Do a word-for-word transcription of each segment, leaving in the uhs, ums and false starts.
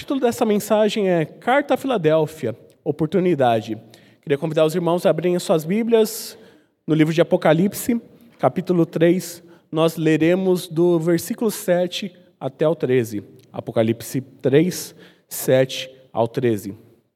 título dessa mensagem é Carta a Filadélfia, Oportunidade. Queria convidar os irmãos a abrirem as suas Bíblias no livro de Apocalipse, capítulo três. Nós leremos do versículo sete até o treze. Apocalipse três, sete ao treze.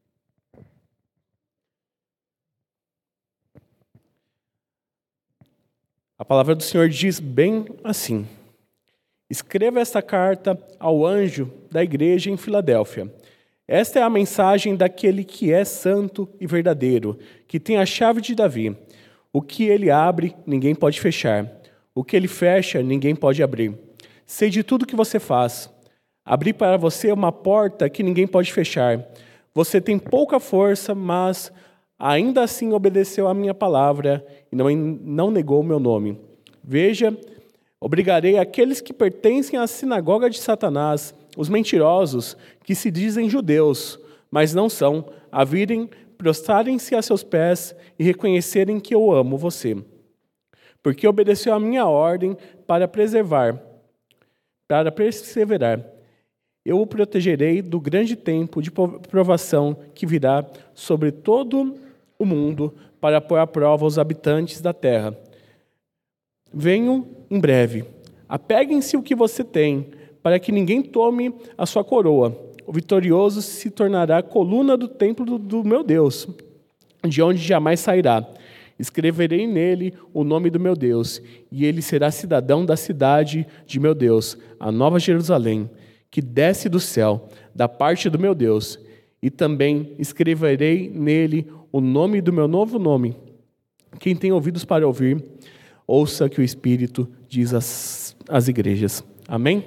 A palavra do Senhor diz bem assim: escreva esta carta ao anjo da igreja em Filadélfia. Esta é a mensagem daquele que é santo e verdadeiro, que tem a chave de Davi. O que ele abre, ninguém pode fechar. O que ele fecha, ninguém pode abrir. Sei de tudo que você faz. Abri para você uma porta que ninguém pode fechar. Você tem pouca força, mas ainda assim obedeceu à minha palavra e não, não negou o meu nome. Veja, obrigarei aqueles que pertencem à sinagoga de Satanás, os mentirosos, que se dizem judeus, mas não são, a virem, prostrarem-se a seus pés e reconhecerem que eu amo você. Porque obedeceu à minha ordem para preservar, para perseverar. Eu o protegerei do grande tempo de provação que virá sobre todo o mundo para pôr à prova os habitantes da terra. Venho em breve. Apeguem-se o que você tem, para que ninguém tome a sua coroa. O vitorioso se tornará a coluna do templo do, do meu Deus, de onde jamais sairá. Escreverei nele o nome do meu Deus, e ele será cidadão da cidade de meu Deus, a Nova Jerusalém, que desce do céu, da parte do meu Deus. E também escreverei nele o nome do meu novo nome. Quem tem ouvidos para ouvir, ouça que o Espírito diz às, às igrejas. Amém?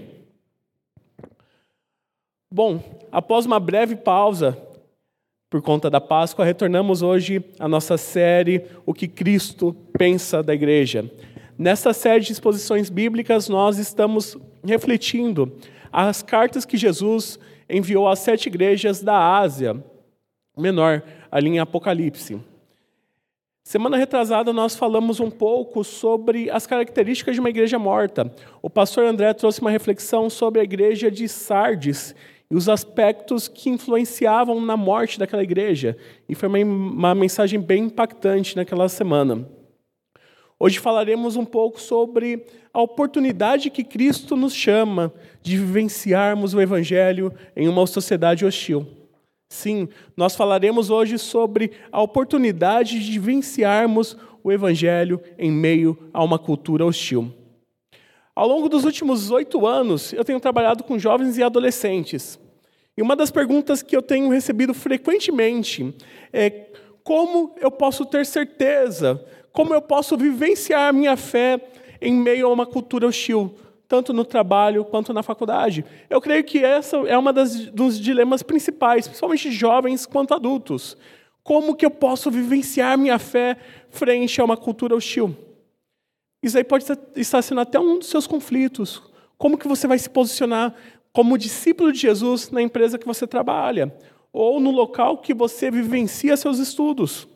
Bom, após uma breve pausa, por conta da Páscoa, retornamos hoje à nossa série O que Cristo pensa da Igreja. Nessa série de exposições bíblicas, nós estamos refletindo as cartas que Jesus enviou às sete igrejas da Ásia Menor, ali em Apocalipse. Semana retrasada, nós falamos um pouco sobre as características de uma igreja morta. O pastor André trouxe uma reflexão sobre a igreja de Sardes e os aspectos que influenciavam na morte daquela igreja. E foi uma, uma mensagem bem impactante naquela semana. Hoje falaremos um pouco sobre a oportunidade que Cristo nos chama de vivenciarmos o Evangelho em uma sociedade hostil. Sim, nós falaremos hoje sobre a oportunidade de vivenciarmos o Evangelho em meio a uma cultura hostil. Ao longo dos últimos oito anos, eu tenho trabalhado com jovens e adolescentes. E uma das perguntas que eu tenho recebido frequentemente é como eu posso ter certeza, como eu posso vivenciar a minha fé em meio a uma cultura hostil, tanto no trabalho quanto na faculdade. Eu creio que essa é uma das dos dilemas principais, principalmente jovens quanto adultos. Como que eu posso vivenciar minha fé frente a uma cultura hostil? Isso aí pode estar sendo até um dos seus conflitos. Como que você vai se posicionar como discípulo de Jesus na empresa que você trabalha? Ou no local que você vivencia seus estudos?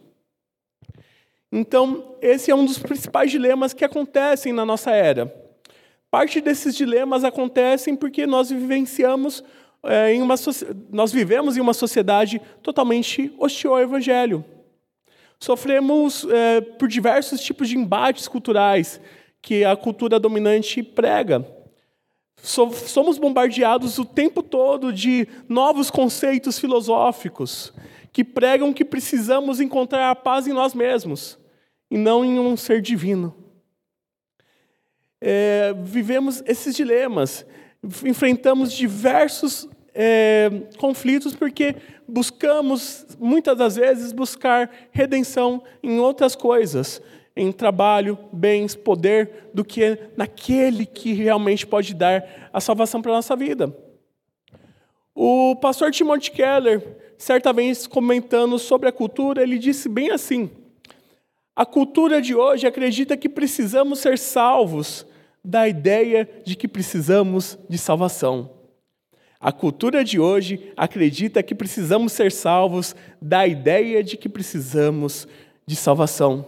Então, esse é um dos principais dilemas que acontecem na nossa era. Parte desses dilemas acontecem porque nós vivenciamos é, em uma nós vivemos em uma sociedade totalmente hostil ao Evangelho. Sofremos é, por diversos tipos de embates culturais que a cultura dominante prega. So, somos bombardeados o tempo todo de novos conceitos filosóficos que pregam que precisamos encontrar a paz em nós mesmos e não em um ser divino. É, vivemos esses dilemas, enfrentamos diversos é, conflitos porque buscamos, muitas das vezes, buscar redenção em outras coisas, em trabalho, bens, poder, do que naquele que realmente pode dar a salvação para a nossa vida. O pastor Timothy Keller, certa vez comentando sobre a cultura, ele disse bem assim: a cultura de hoje acredita que precisamos ser salvos da ideia de que precisamos de salvação. A cultura de hoje acredita que precisamos ser salvos da ideia de que precisamos de salvação.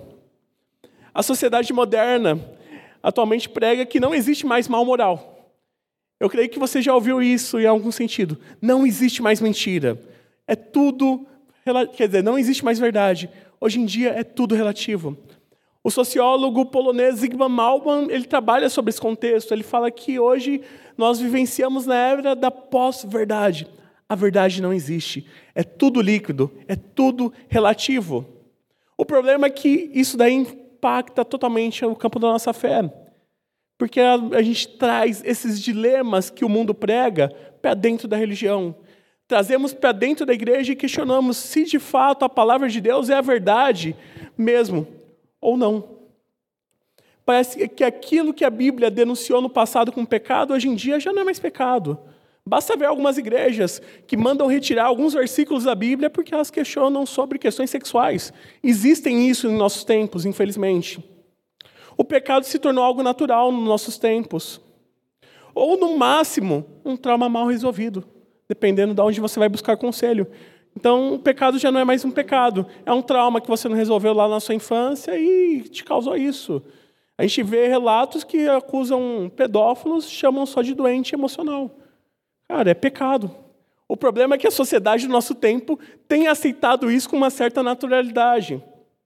A sociedade moderna atualmente prega que não existe mais mal moral. Eu creio que você já ouviu isso em algum sentido. Não existe mais mentira. É tudo, quer dizer, não existe mais verdade. Hoje em dia é tudo relativo. O sociólogo polonês Zygmunt Bauman, ele trabalha sobre esse contexto. Ele fala que hoje nós vivenciamos na era da pós-verdade. A verdade não existe. É tudo líquido, é tudo relativo. O problema é que isso daí impacta totalmente o campo da nossa fé. Porque a, a gente traz esses dilemas que o mundo prega para dentro da religião. Trazemos para dentro da igreja e questionamos se de fato a palavra de Deus é a verdade mesmo ou não. Parece que aquilo que a Bíblia denunciou no passado como pecado, hoje em dia já não é mais pecado. Basta ver algumas igrejas que mandam retirar alguns versículos da Bíblia porque elas questionam sobre questões sexuais. Existem isso em nossos tempos, infelizmente. O pecado se tornou algo natural nos nossos tempos. Ou, no máximo, um trauma mal resolvido, dependendo de onde você vai buscar conselho. Então, o pecado já não é mais um pecado. É um trauma que você não resolveu lá na sua infância e te causou isso. A gente vê relatos que acusam pedófilos, chamam só de doente emocional. Cara, é pecado. O problema é que a sociedade do nosso tempo tem aceitado isso com uma certa naturalidade.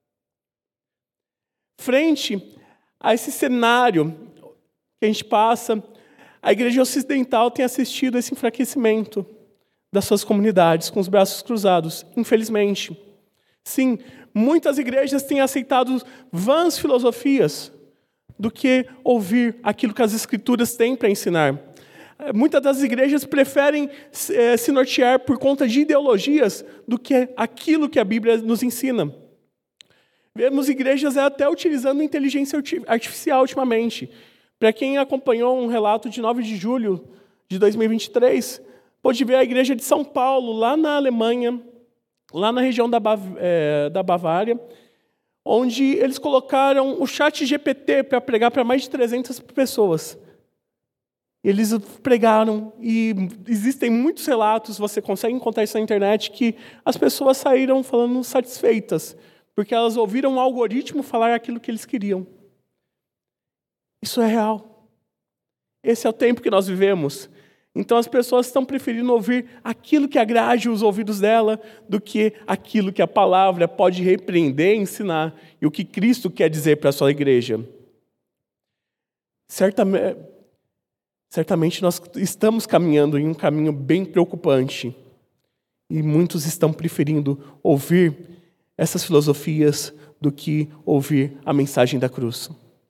Frente a esse cenário que a gente passa, a igreja ocidental tem assistido a esse enfraquecimento das suas comunidades com os braços cruzados, infelizmente. Sim, muitas igrejas têm aceitado vãs filosofias do que ouvir aquilo que as Escrituras têm para ensinar. Muitas das igrejas preferem eh, se nortear por conta de ideologias do que aquilo que a Bíblia nos ensina. Vemos igrejas até utilizando inteligência artificial ultimamente. Para quem acompanhou um relato de nove de julho de dois mil e vinte e três, pôde ver a igreja de São Paulo, lá na Alemanha, lá na região da, Bav- é, da Bavária, onde eles colocaram o chat G P T para pregar para mais de trezentas pessoas. Eles pregaram, e existem muitos relatos, você consegue encontrar isso na internet, que as pessoas saíram falando satisfeitas, porque elas ouviram o algoritmo falar aquilo que eles queriam. Isso é real. Esse é o tempo que nós vivemos. Então as pessoas estão preferindo ouvir aquilo que agrade os ouvidos dela do que aquilo que a palavra pode repreender e ensinar, e o que Cristo quer dizer para a sua igreja. Certamente, certamente nós estamos caminhando em um caminho bem preocupante, e muitos estão preferindo ouvir essas filosofias do que ouvir a mensagem da cruz.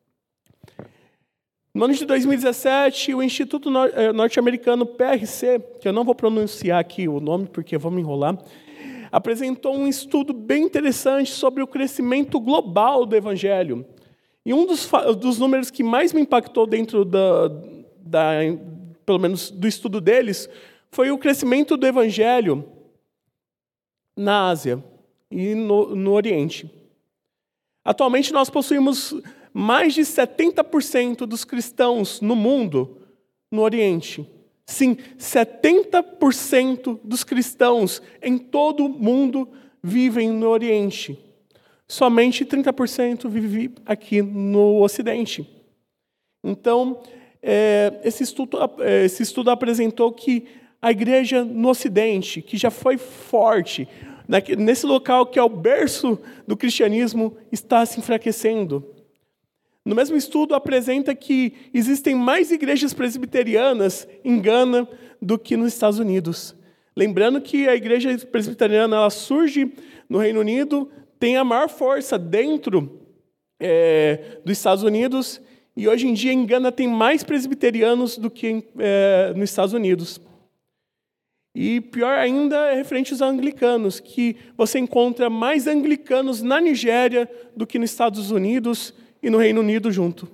No ano de dois mil e dezessete, o Instituto Norte-Americano P R C, que eu não vou pronunciar aqui o nome porque eu vou me enrolar, apresentou um estudo bem interessante sobre o crescimento global do Evangelho. E um dos, dos números que mais me impactou dentro da, da, pelo menos do estudo deles, foi o crescimento do Evangelho na Ásia e no, no Oriente. Atualmente nós possuímos mais de setenta por cento dos cristãos no mundo no Oriente. Sim, setenta por cento dos cristãos em todo o mundo vivem no Oriente. Somente trinta por cento vivem aqui no Ocidente. Então, é, esse, estudo, esse estudo apresentou que a igreja no Ocidente, que já foi forte, nesse local que é o berço do cristianismo, está se enfraquecendo. No mesmo estudo, apresenta que existem mais igrejas presbiterianas em Gana do que nos Estados Unidos. Lembrando que a igreja presbiteriana ela surge no Reino Unido, tem a maior força dentro é, dos Estados Unidos, e hoje em dia em Gana tem mais presbiterianos do que é, nos Estados Unidos. E pior ainda é referente aos anglicanos, que você encontra mais anglicanos na Nigéria do que nos Estados Unidos e no Reino Unido junto.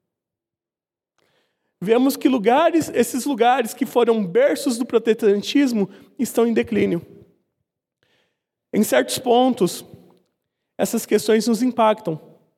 Vemos que lugares, esses lugares que foram berços do protestantismo estão em declínio. Em certos pontos, essas questões nos impactam.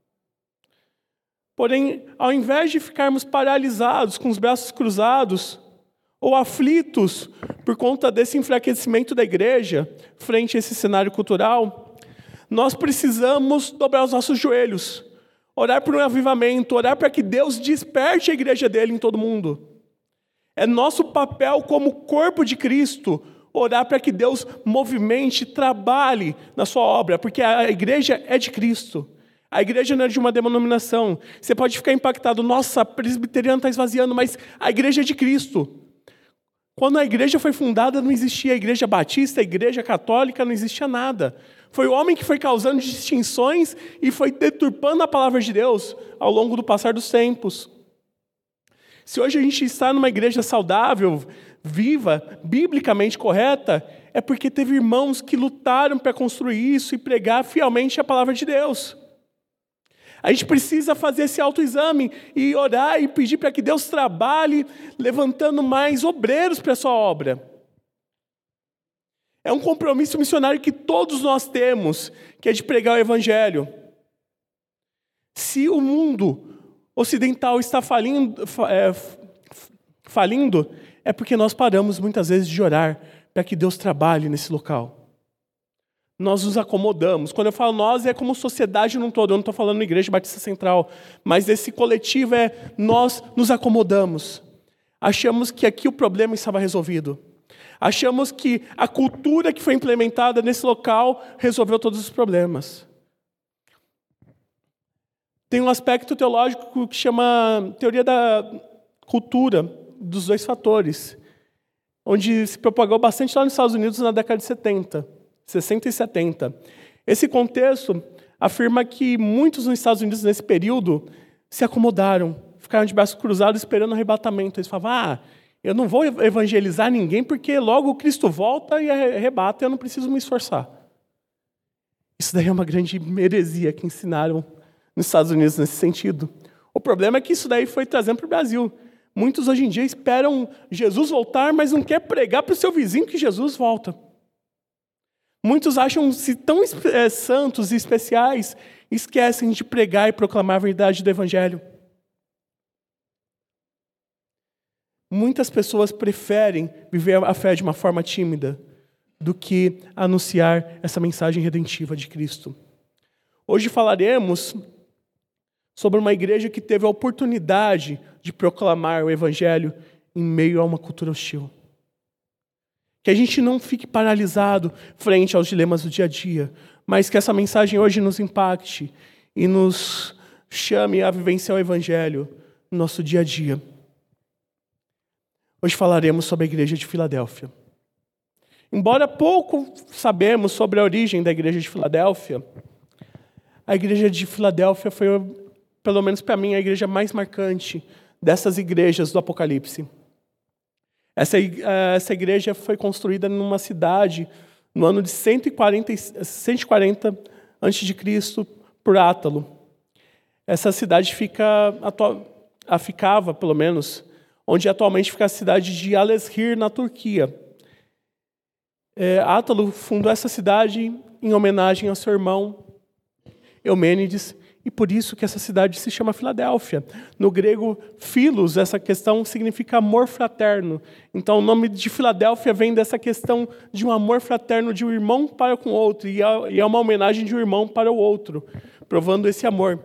Porém, ao invés de ficarmos paralisados, com os braços cruzados, ou aflitos por conta desse enfraquecimento da igreja, frente a esse cenário cultural, nós precisamos dobrar os nossos joelhos, orar por um avivamento, orar para que Deus desperte a igreja dele em todo mundo. É nosso papel como corpo de Cristo orar para que Deus movimente, trabalhe na sua obra, porque a igreja é de Cristo. A igreja não é de uma denominação. Você pode ficar impactado, nossa, a presbiteriana está esvaziando, mas a igreja é de Cristo. Quando a igreja foi fundada, não existia a igreja batista, a igreja católica, não existia nada. Foi o homem que foi causando distinções e foi deturpando a palavra de Deus ao longo do passar dos tempos. Se hoje a gente está numa igreja saudável, viva, biblicamente correta, é porque teve irmãos que lutaram para construir isso e pregar fielmente a palavra de Deus. A gente precisa fazer esse autoexame e orar e pedir para que Deus trabalhe levantando mais obreiros para a sua obra. É um compromisso missionário que todos nós temos, que é de pregar o evangelho. Se o mundo ocidental está falindo, é, falindo, é porque nós paramos muitas vezes de orar para que Deus trabalhe nesse local. Nós nos acomodamos. Quando eu falo nós, é como sociedade num todo. Eu não estou falando Igreja Batista Central. Mas esse coletivo é nós nos acomodamos. Achamos que aqui o problema estava resolvido. Achamos que a cultura que foi implementada nesse local resolveu todos os problemas. Tem um aspecto teológico que chama teoria da cultura, dos dois fatores, onde se propagou bastante lá nos Estados Unidos na década de setenta. sessenta e setenta. Esse contexto afirma que muitos nos Estados Unidos, nesse período, se acomodaram, ficaram de braços cruzados esperando o arrebatamento. Eles falavam, ah, eu não vou evangelizar ninguém porque logo Cristo volta e arrebata e eu não preciso me esforçar. Isso daí é uma grande heresia que ensinaram nos Estados Unidos nesse sentido. O problema é que isso daí foi trazendo para o Brasil. Muitos hoje em dia esperam Jesus voltar, mas não quer pregar para o seu vizinho que Jesus volta. Muitos acham-se tão é, santos e especiais, esquecem de pregar e proclamar a verdade do Evangelho. Muitas pessoas preferem viver a fé de uma forma tímida do que anunciar essa mensagem redentiva de Cristo. Hoje falaremos sobre uma igreja que teve a oportunidade de proclamar o Evangelho em meio a uma cultura hostil. Que a gente não fique paralisado frente aos dilemas do dia a dia, mas que essa mensagem hoje nos impacte e nos chame a vivenciar o Evangelho no nosso dia a dia. Hoje falaremos sobre a igreja de Filadélfia. Embora pouco sabemos sobre a origem da igreja de Filadélfia, a igreja de Filadélfia foi, pelo menos para mim, a igreja mais marcante dessas igrejas do Apocalipse. Essa, essa igreja foi construída numa cidade no ano de cento e quarenta, cento e quarenta antes de Cristo por Átalo. Essa cidade fica, ficava, pelo menos, onde atualmente fica a cidade de Aleshir, na Turquia. É, Átalo fundou essa cidade em homenagem ao seu irmão Eumênides, e por isso que essa cidade se chama Filadélfia. No grego, philos, essa questão significa amor fraterno. Então, o nome de Filadélfia vem dessa questão de um amor fraterno de um irmão para com o outro, e é uma homenagem de um irmão para o outro, provando esse amor.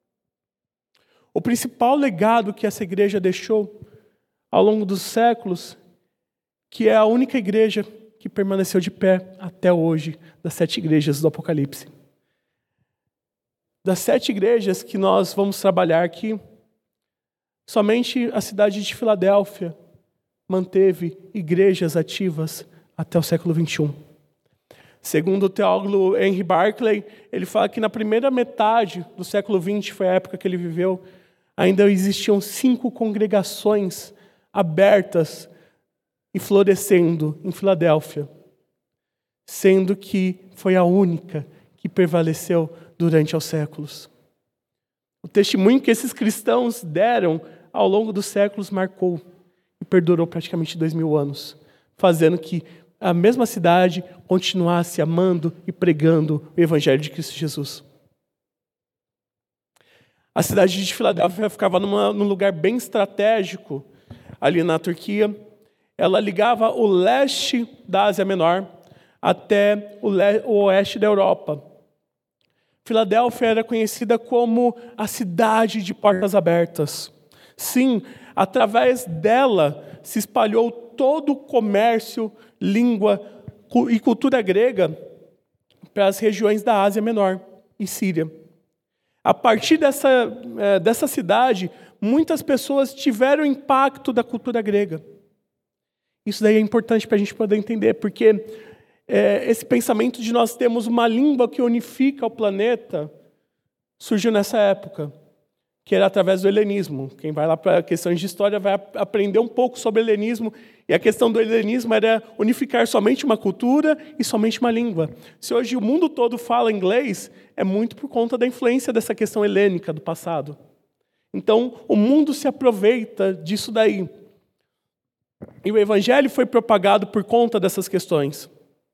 O principal legado que essa igreja deixou ao longo dos séculos, que é a única igreja que permaneceu de pé até hoje, das sete igrejas do Apocalipse. Das sete igrejas que nós vamos trabalhar aqui, somente a cidade de Filadélfia manteve igrejas ativas até o século vinte e um. Segundo o teólogo Henry Barclay, ele fala que na primeira metade do século vinte, foi a época que ele viveu, ainda existiam cinco congregações abertas e florescendo em Filadélfia, sendo que foi a única que prevaleceu durante os séculos. O testemunho que esses cristãos deram ao longo dos séculos marcou e perdurou praticamente dois mil anos, fazendo que a mesma cidade continuasse amando e pregando o Evangelho de Cristo Jesus. A cidade de Filadélfia ficava numa, num lugar bem estratégico, ali na Turquia. Ela ligava o leste da Ásia Menor até o, le- o oeste da Europa. Filadélfia era conhecida como a cidade de portas abertas. Sim, através dela, se espalhou todo o comércio, língua e cultura grega para as regiões da Ásia Menor e Síria. A partir dessa, dessa cidade, muitas pessoas tiveram impacto da cultura grega. Isso daí é importante para a gente poder entender, porque é, esse pensamento de nós termos uma língua que unifica o planeta surgiu nessa época, que era através do helenismo. Quem vai lá para questões de história vai aprender um pouco sobre o helenismo, e a questão do helenismo era unificar somente uma cultura e somente uma língua. Se hoje o mundo todo fala inglês, é muito por conta da influência dessa questão helênica do passado. Então, o mundo se aproveita disso daí. E o evangelho foi propagado por conta dessas questões.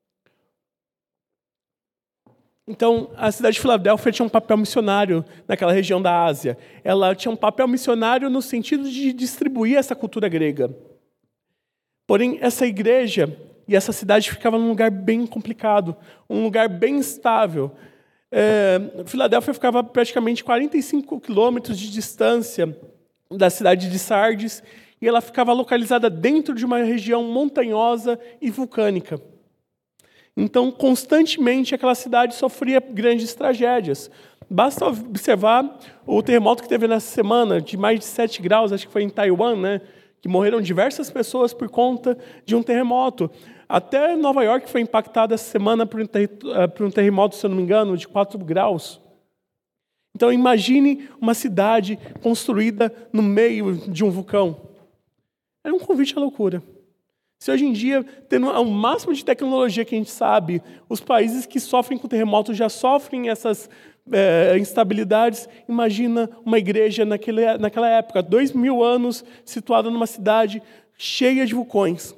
Então, a cidade de Filadélfia tinha um papel missionário naquela região da Ásia. Ela tinha um papel missionário no sentido de distribuir essa cultura grega. Porém, essa igreja e essa cidade ficavam num lugar bem complicado, um lugar bem instável. É, Filadélfia ficava praticamente quarenta e cinco quilômetros de distância da cidade de Sardes, e ela ficava localizada dentro de uma região montanhosa e vulcânica. Então, constantemente, aquela cidade sofria grandes tragédias. Basta observar o terremoto que teve nessa semana, de mais de sete graus, acho que foi em Taiwan, né? Que morreram diversas pessoas por conta de um terremoto. Até Nova York foi impactada essa semana por um, ter, por um terremoto, se eu não me engano, de quatro graus. Então, imagine uma cidade construída no meio de um vulcão. Era um convite à loucura. Se hoje em dia, tendo o máximo de tecnologia que a gente sabe, os países que sofrem com terremotos já sofrem essas é, instabilidades, imagina uma igreja naquele, naquela época, dois mil anos, situada numa cidade cheia de vulcões.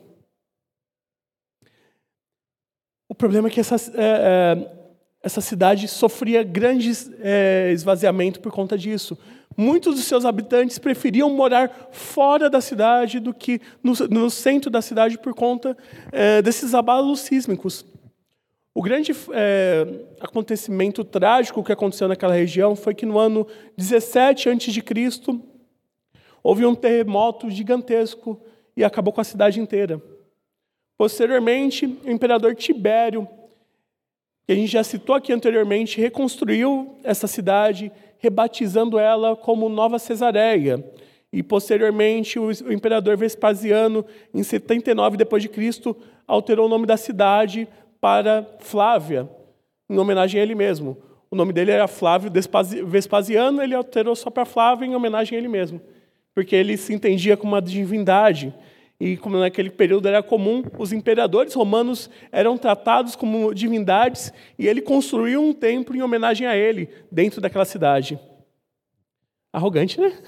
O problema é que essa, é, é, essa cidade sofria grandes é, esvaziamento por conta disso. Muitos dos seus habitantes preferiam morar fora da cidade do que no, no centro da cidade por conta é, desses abalos sísmicos. O grande é, acontecimento trágico que aconteceu naquela região foi que no ano dezessete antes de Cristo houve um terremoto gigantesco e acabou com a cidade inteira. Posteriormente, o imperador Tibério, que a gente já citou aqui anteriormente, reconstruiu essa cidade, rebatizando ela como Nova Cesareia. E, posteriormente, o imperador Vespasiano, em setenta e nove depois de Cristo, alterou o nome da cidade para Flávia, em homenagem a ele mesmo. O nome dele era Flávio Vespasiano, ele alterou só para Flávio, em homenagem a ele mesmo, porque ele se entendia como uma divindade. E como naquele período era comum, os imperadores romanos eram tratados como divindades, e ele construiu um templo em homenagem a ele, dentro daquela cidade. Arrogante, né?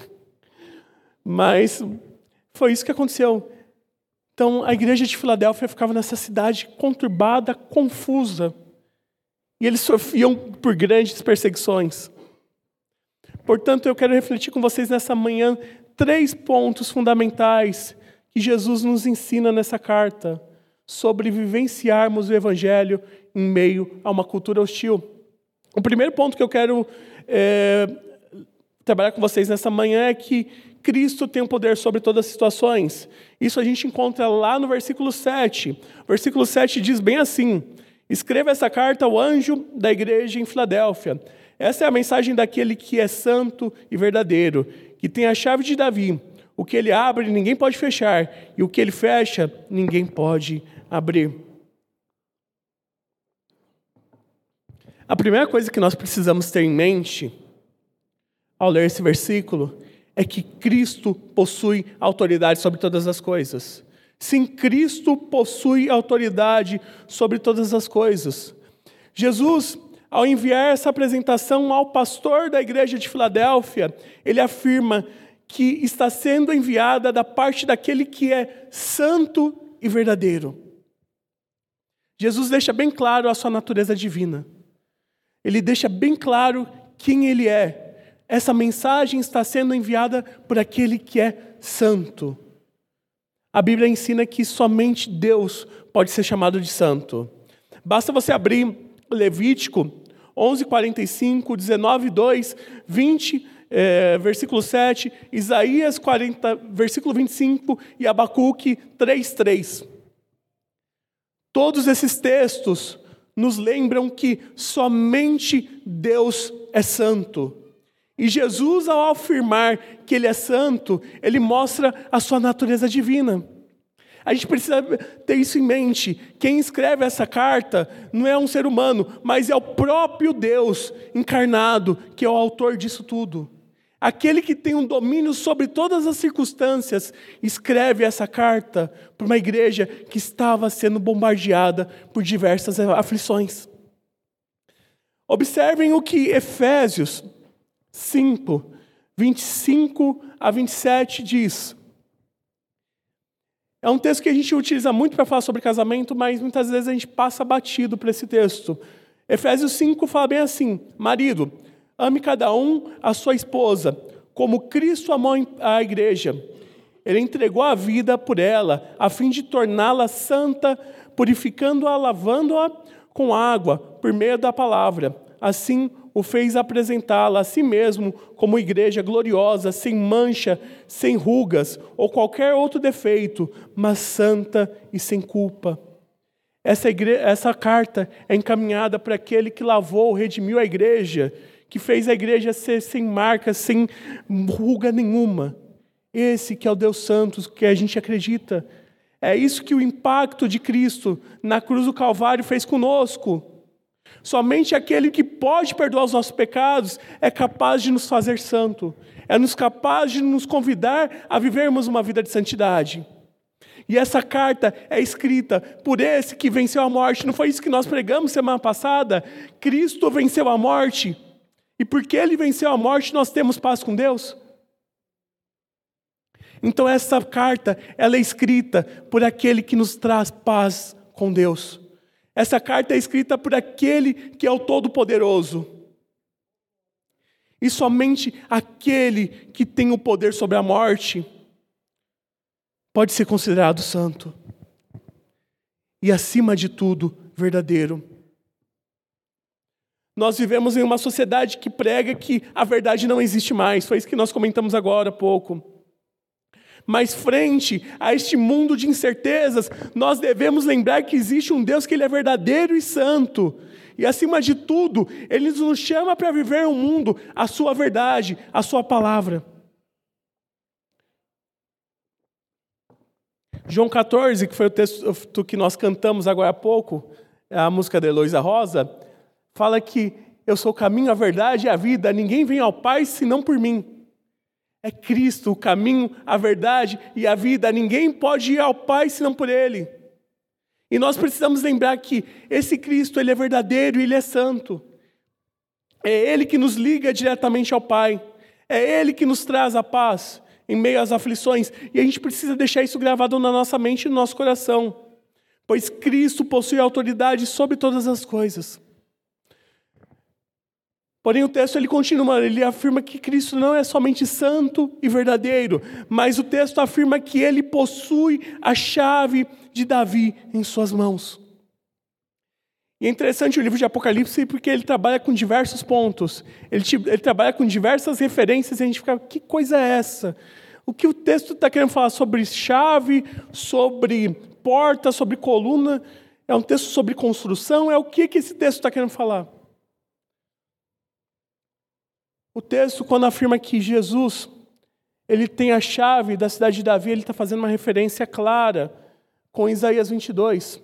Mas foi isso que aconteceu. Então, a igreja de Filadélfia ficava nessa cidade conturbada, confusa, e eles sofriam por grandes perseguições. Portanto, eu quero refletir com vocês nessa manhã três pontos fundamentais que Jesus nos ensina nessa carta sobre vivenciarmos o Evangelho em meio a uma cultura hostil. O primeiro ponto que eu quero é, trabalhar com vocês nessa manhã é que Cristo tem o poder sobre todas as situações. Isso a gente encontra lá no versículo sete. O versículo sete diz bem assim: escreva essa carta ao anjo da igreja em Filadélfia. Essa é a mensagem daquele que é santo e verdadeiro, que tem a chave de Davi. O que ele abre, ninguém pode fechar. E o que ele fecha, ninguém pode abrir. A primeira coisa que nós precisamos ter em mente, ao ler esse versículo, é que Cristo possui autoridade sobre todas as coisas. Sim, Cristo possui autoridade sobre todas as coisas. Jesus, ao enviar essa apresentação ao pastor da igreja de Filadélfia, ele afirma que está sendo enviada da parte daquele que é santo e verdadeiro. Jesus deixa bem claro a sua natureza divina. Ele deixa bem claro quem ele é. Essa mensagem está sendo enviada por aquele que é santo. A Bíblia ensina que somente Deus pode ser chamado de santo. Basta você abrir Levítico onze, quarenta e cinco, dezenove, dois, vinte é, versículo sete, Isaías quarenta, versículo vinte e cinco e Abacuque três, três. Todos esses textos nos lembram que somente Deus é santo. E Jesus, ao afirmar que Ele é santo, Ele mostra a sua natureza divina. A gente precisa ter isso em mente. Quem escreve essa carta não é um ser humano, mas é o próprio Deus encarnado, que é o autor disso tudo. Aquele que tem um domínio sobre todas as circunstâncias, escreve essa carta para uma igreja que estava sendo bombardeada por diversas aflições. Observem o que Efésios cinco, vinte e cinco a vinte e sete diz. É um texto que a gente utiliza muito para falar sobre casamento, mas muitas vezes a gente passa batido por esse texto. Efésios cinco fala bem assim: marido, ame cada um a sua esposa, como Cristo amou a igreja. Ele entregou a vida por ela, a fim de torná-la santa, purificando-a, lavando-a com água, por meio da palavra. Assim, o fez apresentá-la a si mesmo como igreja gloriosa, sem mancha, sem rugas ou qualquer outro defeito, mas santa e sem culpa. Essa, igre... Essa carta é encaminhada para aquele que lavou, redimiu a igreja, que fez a igreja ser sem marca, sem ruga nenhuma. Esse que é o Deus Santo, que a gente acredita. É isso que o impacto de Cristo na cruz do Calvário fez conosco. Somente aquele que pode perdoar os nossos pecados é capaz de nos fazer santo. É nos capaz de nos convidar a vivermos uma vida de santidade. E essa carta é escrita por esse que venceu a morte. Não foi isso que nós pregamos semana passada? Cristo venceu a morte. E porque Ele venceu a morte, nós temos paz com Deus? Então essa carta, ela é escrita por aquele que nos traz paz com Deus. Essa carta é escrita por aquele que é o Todo-Poderoso. E somente aquele que tem o poder sobre a morte pode ser considerado santo. E acima de tudo, verdadeiro. Nós vivemos em uma sociedade que prega que a verdade não existe mais. Foi isso que nós comentamos agora há pouco. Mas frente a este mundo de incertezas, nós devemos lembrar que existe um Deus que Ele é verdadeiro e santo. E acima de tudo, Ele nos chama para viver um mundo, a sua verdade, a sua palavra. João catorze, que foi o texto que nós cantamos agora há pouco, a música da Heloísa Rosa, fala que eu sou o caminho, a verdade e a vida, ninguém vem ao Pai senão por mim. É Cristo o caminho, a verdade e a vida. Ninguém pode ir ao Pai senão por Ele. E nós precisamos lembrar que esse Cristo, Ele é verdadeiro e Ele é santo. É Ele que nos liga diretamente ao Pai. É Ele que nos traz a paz em meio às aflições. E a gente precisa deixar isso gravado na nossa mente e no nosso coração. Pois Cristo possui autoridade sobre todas as coisas. Porém, o texto ele continua, ele afirma que Cristo não é somente santo e verdadeiro, mas o texto afirma que ele possui a chave de Davi em suas mãos. E é interessante o livro de Apocalipse porque ele trabalha com diversos pontos, ele, ele trabalha com diversas referências e a gente fica, que coisa é essa? O que o texto está querendo falar sobre chave, sobre porta, sobre coluna? É um texto sobre construção? É o que, que esse texto está querendo falar? O texto, quando afirma que Jesus, ele tem a chave da cidade de Davi, ele está fazendo uma referência clara com Isaías vinte e dois.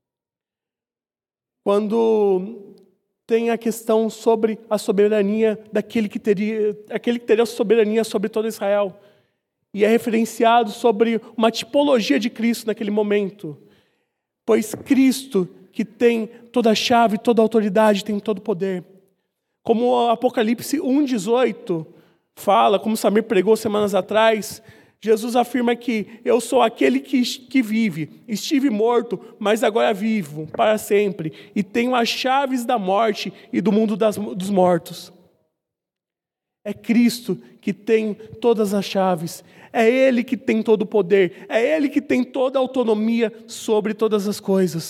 Quando tem a questão sobre a soberania daquele que teria, aquele que teria soberania sobre todo Israel. E é referenciado sobre uma tipologia de Cristo naquele momento. Pois Cristo, que tem toda a chave, toda a autoridade, tem todo o poder. Como o Apocalipse um, dezoito fala, como Samir pregou semanas atrás, Jesus afirma que eu sou aquele que, que vive, estive morto, mas agora vivo para sempre, e tenho as chaves da morte e do mundo das, dos mortos. É Cristo que tem todas as chaves, é Ele que tem todo o poder, é Ele que tem toda a autonomia sobre todas as coisas.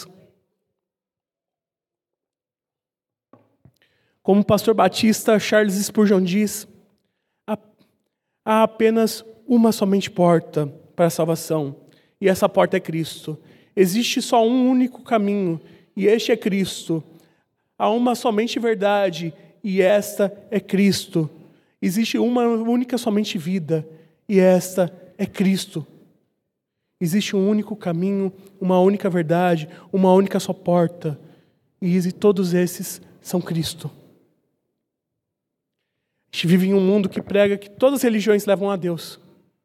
Como o pastor batista Charles Spurgeon diz, há apenas uma somente porta para a salvação, e essa porta é Cristo. Existe só um único caminho, e este é Cristo. Há uma somente verdade, e esta é Cristo. Existe uma única somente vida, e esta é Cristo. Existe um único caminho, uma única verdade, uma única só porta, e todos esses são Cristo. A gente vive em um mundo que prega que todas as religiões levam a Deus.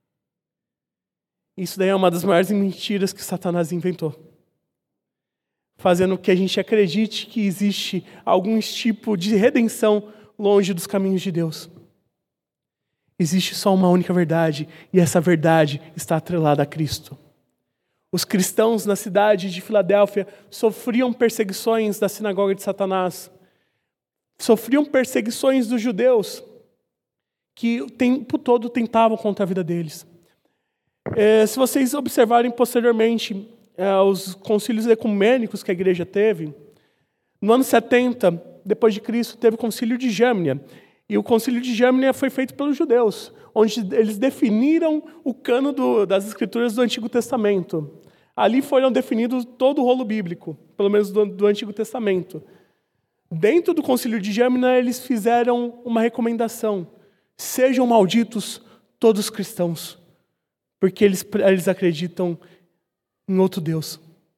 Isso daí é uma das maiores mentiras que Satanás inventou, fazendo que a gente acredite que existe algum tipo de redenção longe dos caminhos de Deus. Existe só uma única verdade, e essa verdade está atrelada a Cristo. Os cristãos na cidade de Filadélfia sofriam perseguições da sinagoga de Satanás, sofriam perseguições dos judeus, que o tempo todo tentavam contra a vida deles. É, se vocês observarem posteriormente é, os concílios ecumênicos que a igreja teve, no ano setenta, depois de Cristo, teve o concílio de Gêmnia. E o concílio de Gêmnia foi feito pelos judeus, onde eles definiram o cano do, das escrituras do Antigo Testamento. Ali foram definidos todo o rolo bíblico, pelo menos do, do Antigo Testamento. Dentro do concílio de Gêmnia, eles fizeram uma recomendação: sejam malditos todos os cristãos, porque eles, eles acreditam em outro Deus.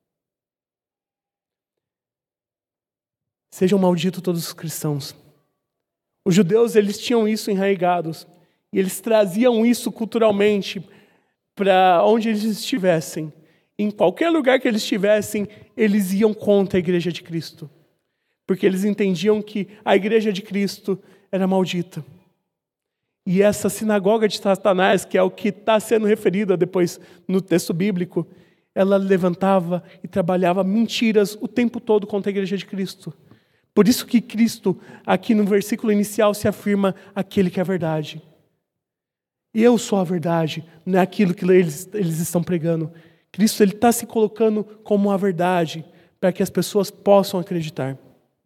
Sejam malditos todos os cristãos. Os judeus, eles tinham isso enraigados, e eles traziam isso culturalmente para onde eles estivessem. Em qualquer lugar que eles estivessem, eles iam contra a igreja de Cristo, porque eles entendiam que a igreja de Cristo era maldita. E essa sinagoga de Satanás, que é o que está sendo referido depois no texto bíblico, ela levantava e trabalhava mentiras o tempo todo contra a igreja de Cristo. Por isso que Cristo, aqui no versículo inicial, se afirma aquele que é a verdade. Eu sou a verdade, não é aquilo que eles, eles estão pregando. Cristo ele está se colocando como a verdade, para que as pessoas possam acreditar.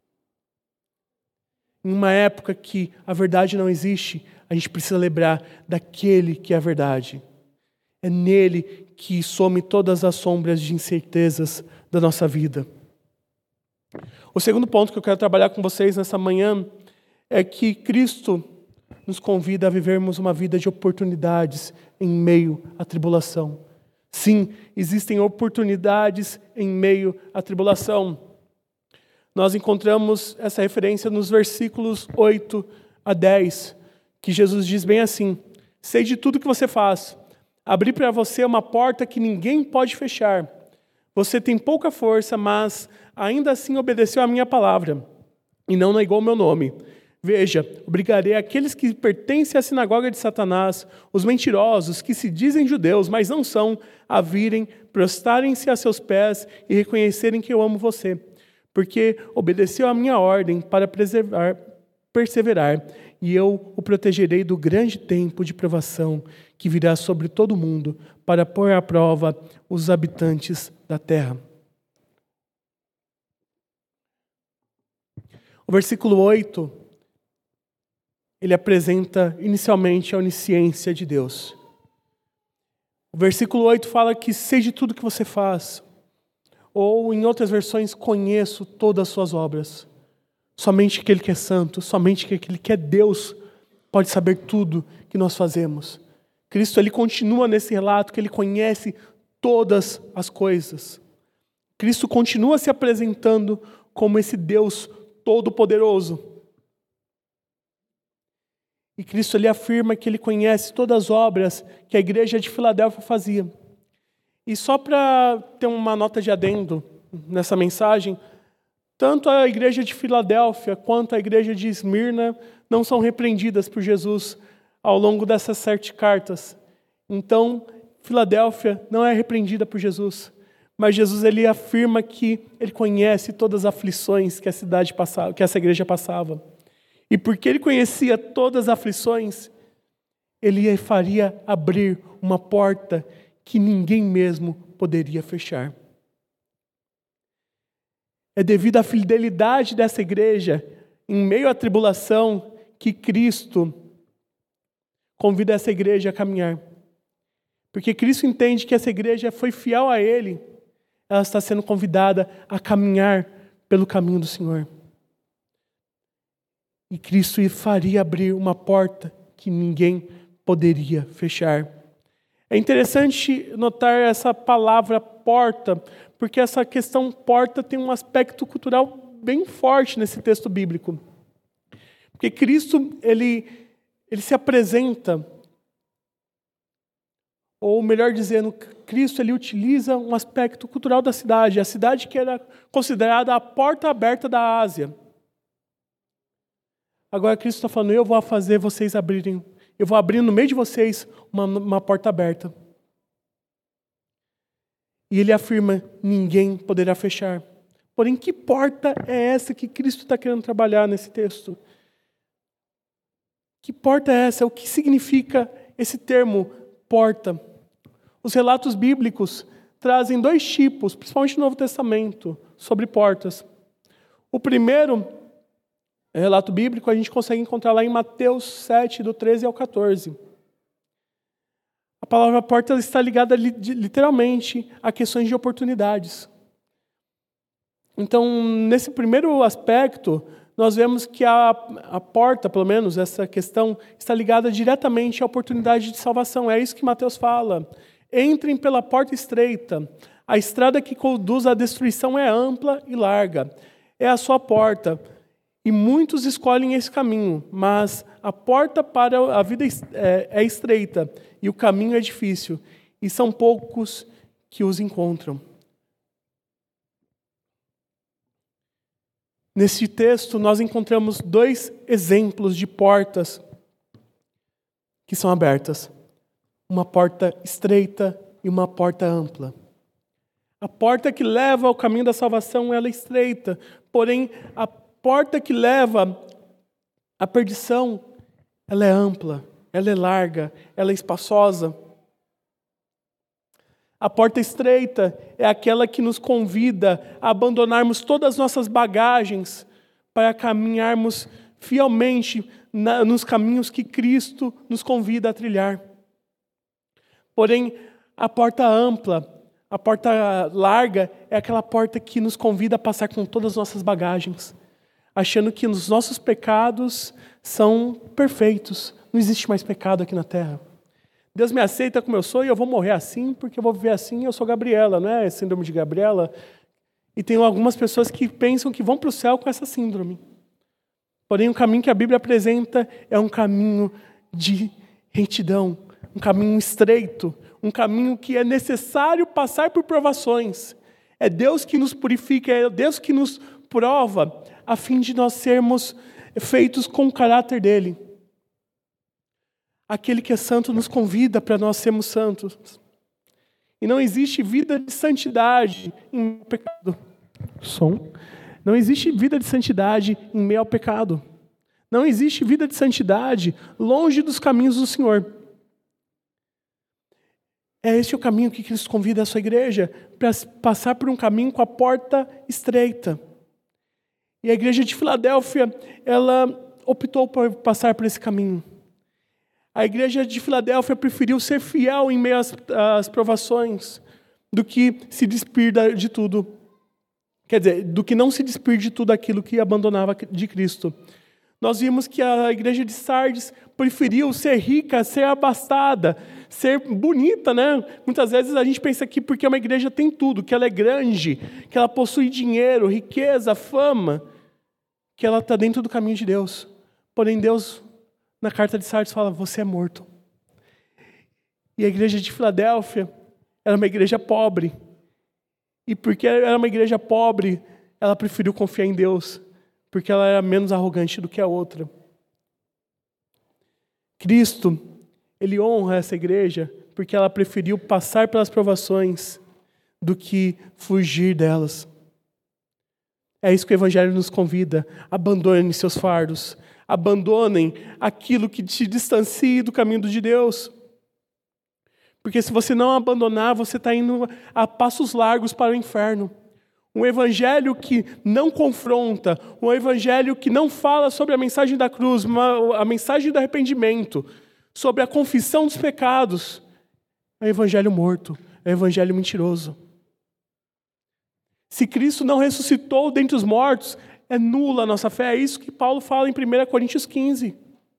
Em uma época que a verdade não existe, a gente precisa lembrar daquele que é a verdade. É nele que some todas as sombras de incertezas da nossa vida. O segundo ponto que eu quero trabalhar com vocês nessa manhã é que Cristo nos convida a vivermos uma vida de oportunidades em meio à tribulação. Sim, existem oportunidades em meio à tribulação. Nós encontramos essa referência nos versículos oito a dez, que Jesus diz bem assim: sei de tudo que você faz, abri para você uma porta que ninguém pode fechar. Você tem pouca força, mas ainda assim obedeceu à minha palavra e não negou o meu nome. Veja, obrigarei aqueles que pertencem à sinagoga de Satanás, os mentirosos que se dizem judeus, mas não são, a virem, prostrarem-se a seus pés e reconhecerem que eu amo você, porque obedeceu à minha ordem para preservar, perseverar, e eu o protegerei do grande tempo de provação que virá sobre todo o mundo para pôr à prova os habitantes da terra. O versículo oito, ele apresenta inicialmente a onisciência de Deus. O versículo oito fala que sei de tudo que você faz, ou em outras versões, conheço todas as suas obras. Somente aquele que é santo, somente aquele que é Deus pode saber tudo que nós fazemos. Cristo ele continua nesse relato que ele conhece todas as coisas. Cristo continua se apresentando como esse Deus todo-poderoso. E Cristo ele afirma que ele conhece todas as obras que a igreja de Filadélfia fazia. E só para ter uma nota de adendo nessa mensagem, tanto a igreja de Filadélfia quanto a igreja de Esmirna não são repreendidas por Jesus ao longo dessas sete cartas. Então, Filadélfia não é repreendida por Jesus, mas Jesus ele afirma que ele conhece todas as aflições que a cidade passava, que essa igreja passava. E porque ele conhecia todas as aflições, ele faria abrir uma porta que ninguém mesmo poderia fechar. É devido à fidelidade dessa igreja, em meio à tribulação, que Cristo convida essa igreja a caminhar. Porque Cristo entende que essa igreja foi fiel a Ele, ela está sendo convidada a caminhar pelo caminho do Senhor. E Cristo faria abrir uma porta que ninguém poderia fechar. É interessante notar essa palavra porta, porque essa questão porta tem um aspecto cultural bem forte nesse texto bíblico. Porque Cristo, ele, ele se apresenta, ou melhor dizendo, Cristo ele utiliza um aspecto cultural da cidade, a cidade que era considerada a porta aberta da Ásia. Agora Cristo está falando, eu vou fazer vocês abrirem, eu vou abrir no meio de vocês uma, uma porta aberta. E ele afirma, ninguém poderá fechar. Porém, que porta é essa que Cristo está querendo trabalhar nesse texto? Que porta é essa? O que significa esse termo porta? Os relatos bíblicos trazem dois tipos, principalmente no Novo Testamento, sobre portas. O primeiro relato bíblico a gente consegue encontrar lá em Mateus sete, do treze ao quatorze. A palavra porta está ligada literalmente a questões de oportunidades. Então, nesse primeiro aspecto, nós vemos que a, a porta, pelo menos essa questão, está ligada diretamente à oportunidade de salvação. É isso que Mateus fala. Entrem pela porta estreita. A estrada que conduz à destruição é ampla e larga. É a sua porta. E muitos escolhem esse caminho, mas a porta para a vida é estreita e o caminho é difícil, e são poucos que os encontram. Nesse texto, nós encontramos dois exemplos de portas que são abertas. Uma porta estreita e uma porta ampla. A porta que leva ao caminho da salvação, ela é estreita, porém, a porta que leva à perdição, ela é ampla, ela é larga, ela é espaçosa. A porta estreita é aquela que nos convida a abandonarmos todas as nossas bagagens para caminharmos fielmente na, nos caminhos que Cristo nos convida a trilhar. Porém, a porta ampla, a porta larga é aquela porta que nos convida a passar com todas as nossas bagagens, achando que os nossos pecados são perfeitos. Não existe mais pecado aqui na terra. Deus me aceita como eu sou e eu vou morrer assim, porque eu vou viver assim, eu sou Gabriela, não é? Síndrome de Gabriela. E tem algumas pessoas que pensam que vão para o céu com essa síndrome. Porém, o caminho que a Bíblia apresenta é um caminho de retidão, um caminho estreito, um caminho que é necessário passar por provações. É Deus que nos purifica, é Deus que nos prova, a fim de nós sermos feitos com o caráter dele. Aquele que é santo nos convida para nós sermos santos. E não existe vida de santidade em meio ao pecado. Som. Não existe vida de santidade em meio ao pecado. Não existe vida de santidade longe dos caminhos do Senhor. É esse o caminho que Cristo convida a sua igreja, para passar por um caminho com a porta estreita. E a igreja de Filadélfia, ela optou por passar por esse caminho. A igreja de Filadélfia preferiu ser fiel em meio às, às provações do que se despir de tudo. Quer dizer, do que não se despir de tudo aquilo que abandonava de Cristo. Nós vimos que a igreja de Sardes preferiu ser rica, ser abastada, ser bonita, né? Muitas vezes a gente pensa que porque uma igreja tem tudo, que ela é grande, que ela possui dinheiro, riqueza, fama, que ela está dentro do caminho de Deus. Porém, Deus, na carta de Sardes, fala, você é morto. E a igreja de Filadélfia era uma igreja pobre. E porque era uma igreja pobre, ela preferiu confiar em Deus, porque ela era menos arrogante do que a outra. Cristo, ele honra essa igreja, porque ela preferiu passar pelas provações do que fugir delas. É isso que o Evangelho nos convida. Abandonem seus fardos. Abandonem aquilo que te distancie do caminho de Deus. Porque se você não abandonar, você está indo a passos largos para o inferno. Um evangelho que não confronta, um evangelho que não fala sobre a mensagem da cruz, uma, a mensagem do arrependimento, sobre a confissão dos pecados, é o evangelho morto, é o evangelho mentiroso. Se Cristo não ressuscitou dentre os mortos, é nula a nossa fé. É isso que Paulo fala em primeira Coríntios quinze.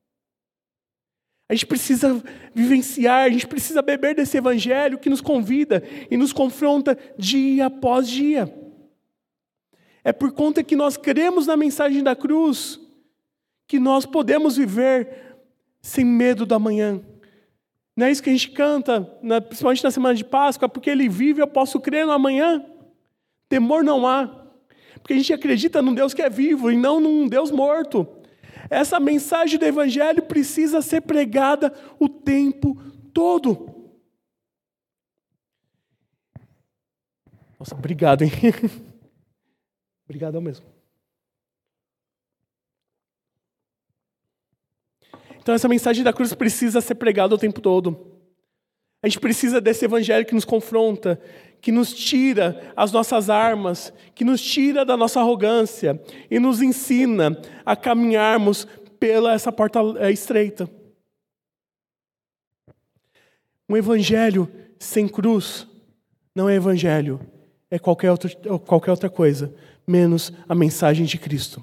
A gente precisa vivenciar, a gente precisa beber desse evangelho que nos convida e nos confronta dia após dia. É por conta que nós cremos na mensagem da cruz que nós podemos viver sem medo do amanhã. Não é isso que a gente canta, principalmente na semana de Páscoa, porque Ele vive, eu posso crer no amanhã. Temor não há, porque a gente acredita num Deus que é vivo e não num Deus morto. Essa mensagem do evangelho precisa ser pregada o tempo todo. Nossa, obrigado, hein? Obrigado mesmo. Então essa mensagem da cruz precisa ser pregada o tempo todo. A gente precisa desse evangelho que nos confronta, que nos tira as nossas armas, que nos tira da nossa arrogância e nos ensina a caminharmos pela essa porta estreita. Um evangelho sem cruz não é evangelho, é qualquer outra, qualquer outra coisa, menos a mensagem de Cristo.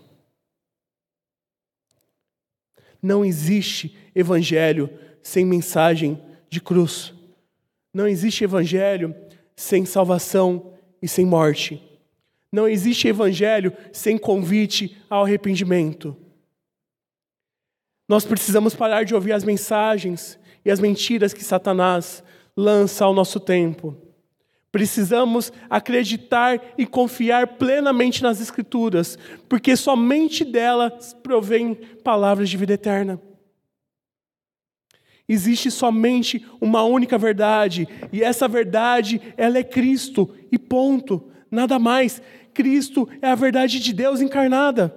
Não existe evangelho sem mensagem de cruz. Não existe evangelho sem salvação e sem morte. Não existe evangelho sem convite ao arrependimento. Nós precisamos parar de ouvir as mensagens e as mentiras que Satanás lança ao nosso tempo. Precisamos acreditar e confiar plenamente nas Escrituras, porque somente delas provém palavras de vida eterna. Existe somente uma única verdade, e essa verdade, ela é Cristo, e ponto, nada mais. Cristo é a verdade de Deus encarnada.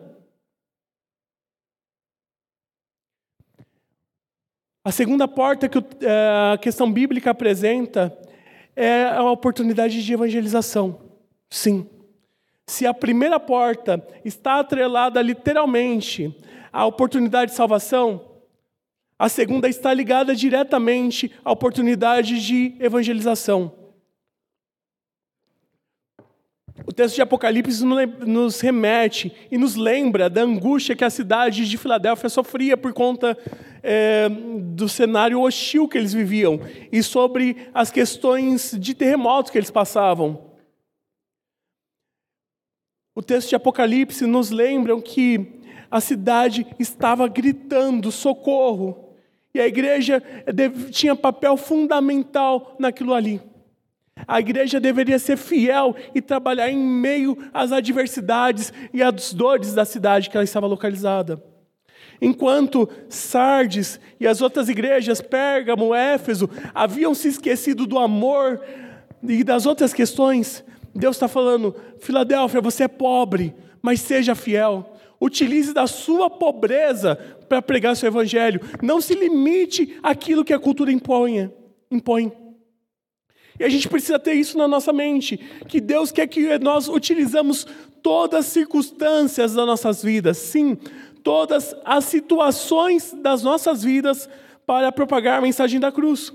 A segunda porta que a questão bíblica apresenta é a oportunidade de evangelização. Sim. Se a primeira porta está atrelada literalmente à oportunidade de salvação, a segunda está ligada diretamente à oportunidade de evangelização. O texto de Apocalipse nos remete e nos lembra da angústia que a cidade de Filadélfia sofria por conta é, do cenário hostil que eles viviam e sobre as questões de terremotos que eles passavam. O texto de Apocalipse nos lembra que a cidade estava gritando socorro e a igreja tinha papel fundamental naquilo ali. A igreja deveria ser fiel e trabalhar em meio às adversidades e às dores da cidade que ela estava localizada. Enquanto Sardes e as outras igrejas, Pérgamo, Éfeso, haviam se esquecido do amor e das outras questões, Deus está falando, Filadélfia, você é pobre, mas seja fiel. Utilize da sua pobreza para pregar seu evangelho. Não se limite àquilo que a cultura impõe. impõe. E a gente precisa ter isso na nossa mente, que Deus quer que nós utilizamos todas as circunstâncias das nossas vidas, sim, todas as situações das nossas vidas para propagar a mensagem da cruz.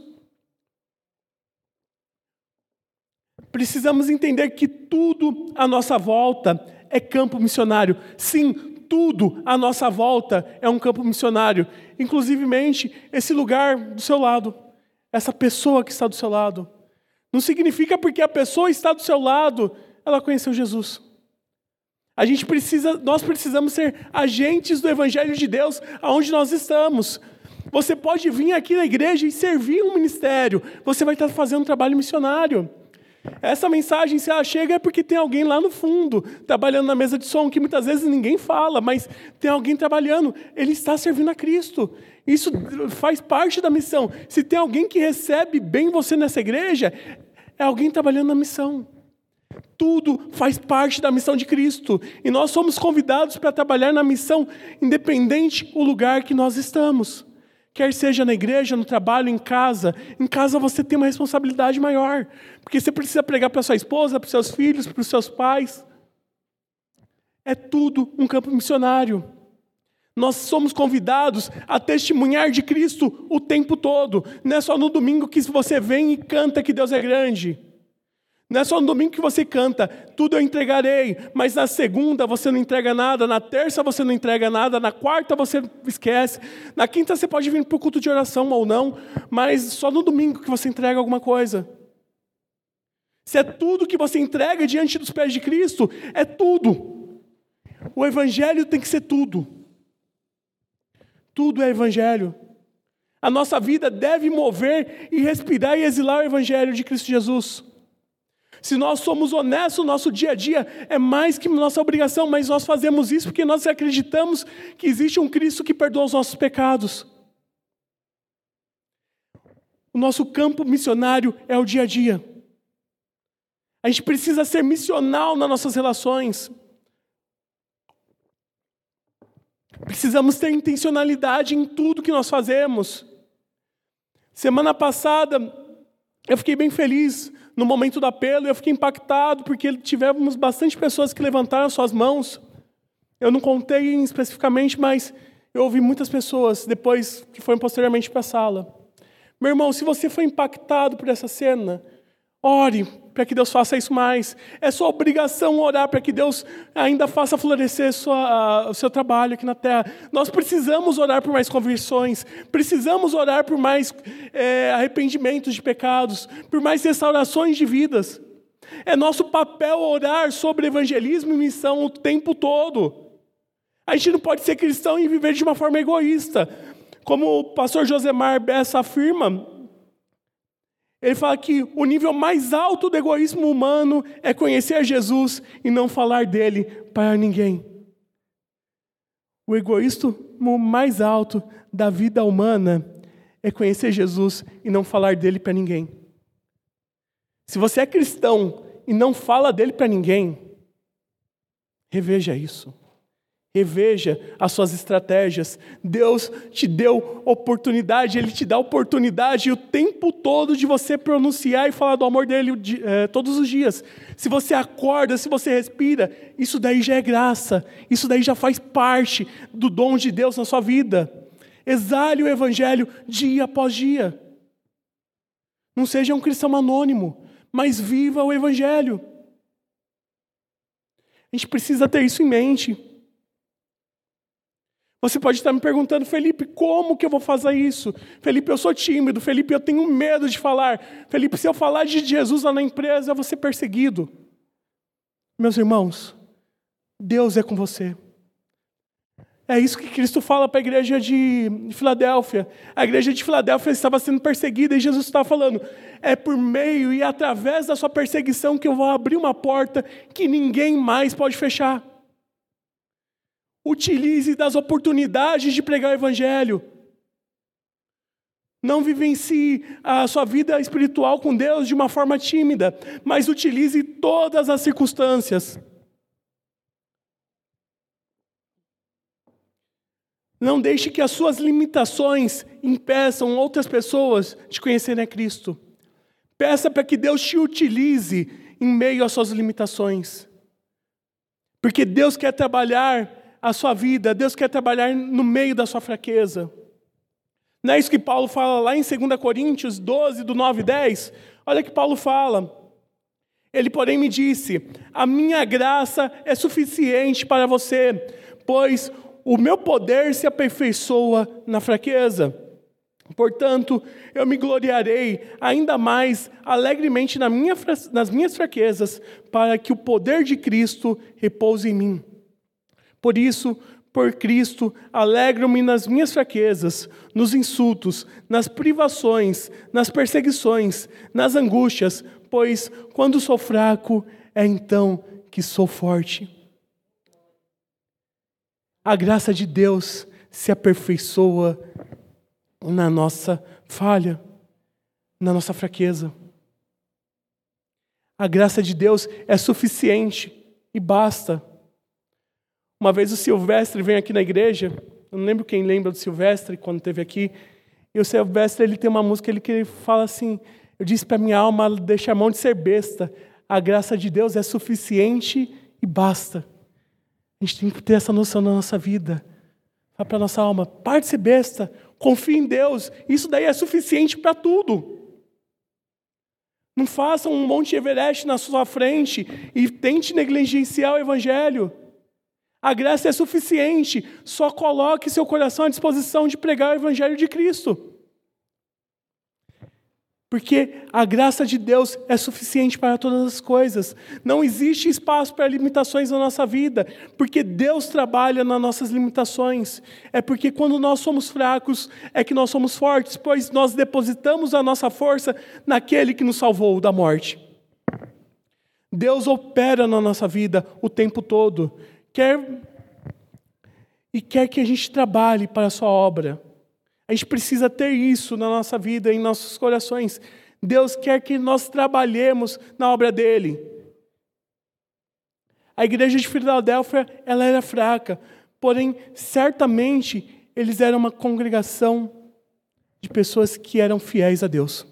Precisamos entender que tudo à nossa volta é campo missionário. Sim, tudo à nossa volta é um campo missionário. Inclusivemente, esse lugar do seu lado, essa pessoa que está do seu lado. Não significa porque a pessoa está do seu lado, ela conheceu Jesus. A gente precisa, nós precisamos ser agentes do Evangelho de Deus aonde nós estamos. Você pode vir aqui na igreja e servir um ministério. Você vai estar fazendo um trabalho missionário. Essa mensagem, se ela chega, é porque tem alguém lá no fundo, trabalhando na mesa de som, que muitas vezes ninguém fala, mas tem alguém trabalhando. Ele está servindo a Cristo. Isso faz parte da missão. Se tem alguém que recebe bem você nessa igreja, é alguém trabalhando na missão. Tudo faz parte da missão de Cristo. E nós somos convidados para trabalhar na missão, independente do lugar que nós estamos. Quer seja na igreja, no trabalho, em casa. Em casa você tem uma responsabilidade maior. Porque você precisa pregar para sua esposa, para os seus filhos, para os seus pais. É tudo um campo missionário. Nós somos convidados a testemunhar de Cristo o tempo todo. Não é só no domingo que você vem e canta que Deus é grande. Não é só no domingo que você canta, tudo eu entregarei, mas na segunda você não entrega nada, na terça você não entrega nada, na quarta você esquece, na quinta você pode vir para o culto de oração ou não, mas só no domingo que você entrega alguma coisa. Se é tudo que você entrega diante dos pés de Cristo, é tudo. O Evangelho tem que ser tudo. Tudo é Evangelho. A nossa vida deve mover e respirar e exilar o Evangelho de Cristo Jesus. Se nós somos honestos no nosso dia a dia, é mais que nossa obrigação, mas nós fazemos isso porque nós acreditamos que existe um Cristo que perdoa os nossos pecados. O nosso campo missionário é o dia a dia. A gente precisa ser missional nas nossas relações. Precisamos ter intencionalidade em tudo que nós fazemos. Semana passada, eu fiquei bem feliz no momento do apelo, eu fiquei impactado porque tivemos bastante pessoas que levantaram suas mãos. Eu não contei especificamente, mas eu ouvi muitas pessoas depois que foram posteriormente para a sala. Meu irmão, se você foi impactado por essa cena, ore para que Deus faça isso mais. É sua obrigação orar para que Deus ainda faça florescer sua, a, o seu trabalho aqui na terra. Nós precisamos orar por mais conversões, precisamos orar por mais é, arrependimentos de pecados, por mais restaurações de vidas. É nosso papel orar sobre evangelismo e missão o tempo todo. A gente não pode ser cristão e viver de uma forma egoísta. Como o pastor Josemar Bessa afirma, ele fala que o nível mais alto do egoísmo humano é conhecer Jesus e não falar dele para ninguém. O egoísmo mais alto da vida humana é conhecer Jesus e não falar dele para ninguém. Se você é cristão e não fala dele para ninguém, reveja isso. Reveja as suas estratégias. Deus te deu oportunidade, Ele te dá oportunidade o tempo todo de você pronunciar e falar do amor dEle eh, todos os dias. Se você acorda, se você respira, isso daí já é graça. Isso daí já faz parte do dom de Deus na sua vida. Exale o Evangelho dia após dia. Não seja um cristão anônimo, mas viva o Evangelho. A gente precisa ter isso em mente. Você pode estar me perguntando, Felipe, como que eu vou fazer isso? Felipe, eu sou tímido. Felipe, eu tenho medo de falar. Felipe, se eu falar de Jesus lá na empresa, eu vou ser perseguido. Meus irmãos, Deus é com você. É isso que Cristo fala para a igreja de Filadélfia. A igreja de Filadélfia estava sendo perseguida e Jesus estava falando, é por meio e através da sua perseguição que eu vou abrir uma porta que ninguém mais pode fechar. Utilize das oportunidades de pregar o Evangelho. Não vivencie a sua vida espiritual com Deus de uma forma tímida, mas utilize todas as circunstâncias. Não deixe que as suas limitações impeçam outras pessoas de conhecerem a Cristo. Peça para que Deus te utilize em meio às suas limitações. Porque Deus quer trabalhar a sua vida, Deus quer trabalhar no meio da sua fraqueza. Não é isso que Paulo fala lá em dois Coríntios doze, do nove e dez? Olha o que Paulo fala. Ele, porém, me disse, a minha graça é suficiente para você, pois o meu poder se aperfeiçoa na fraqueza. Portanto, eu me gloriarei ainda mais alegremente na minha, nas minhas fraquezas, para que o poder de Cristo repouse em mim. Por isso, por Cristo, alegro-me nas minhas fraquezas, nos insultos, nas privações, nas perseguições, nas angústias, pois quando sou fraco, é então que sou forte. A graça de Deus se aperfeiçoa na nossa falha, na nossa fraqueza. A graça de Deus é suficiente e basta. Uma vez o Silvestre vem aqui na igreja, eu não lembro quem lembra do Silvestre quando esteve aqui, e o Silvestre ele tem uma música ele, que ele fala assim, eu disse para minha alma, deixa a mão de ser besta, a graça de Deus é suficiente e basta. A gente tem que ter essa noção na nossa vida. Fala para a nossa alma, pare de ser besta, confie em Deus, isso daí é suficiente para tudo. Não faça um monte Everest na sua frente e tente negligenciar o Evangelho. A graça é suficiente, só coloque seu coração à disposição de pregar o Evangelho de Cristo. Porque a graça de Deus é suficiente para todas as coisas. Não existe espaço para limitações na nossa vida, porque Deus trabalha nas nossas limitações. É porque quando nós somos fracos, é que nós somos fortes, pois nós depositamos a nossa força naquele que nos salvou da morte. Deus opera na nossa vida o tempo todo, quer e quer que a gente trabalhe para a sua obra. A gente precisa ter isso na nossa vida, em nossos corações. Deus quer que nós trabalhemos na obra dele. A igreja de Filadélfia, ela era fraca, porém, certamente, eles eram uma congregação de pessoas que eram fiéis a Deus.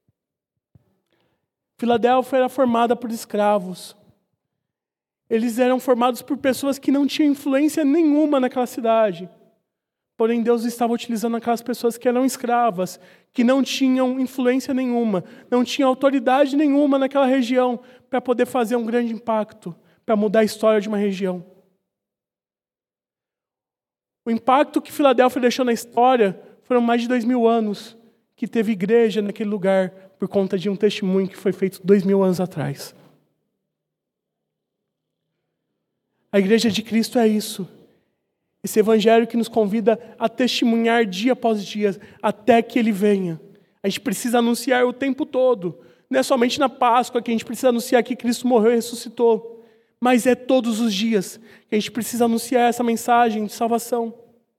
Filadélfia era formada por escravos. Eles eram formados por pessoas que não tinham influência nenhuma naquela cidade. Porém, Deus estava utilizando aquelas pessoas que eram escravas, que não tinham influência nenhuma, não tinham autoridade nenhuma naquela região para poder fazer um grande impacto, para mudar a história de uma região. O impacto que Filadélfia deixou na história foram mais de dois mil anos que teve igreja naquele lugar por conta de um testemunho que foi feito dois mil anos atrás. A igreja de Cristo é isso. Esse evangelho que nos convida a testemunhar dia após dia, até que ele venha. A gente precisa anunciar o tempo todo. Não é somente na Páscoa que a gente precisa anunciar que Cristo morreu e ressuscitou. Mas é todos os dias que a gente precisa anunciar essa mensagem de salvação.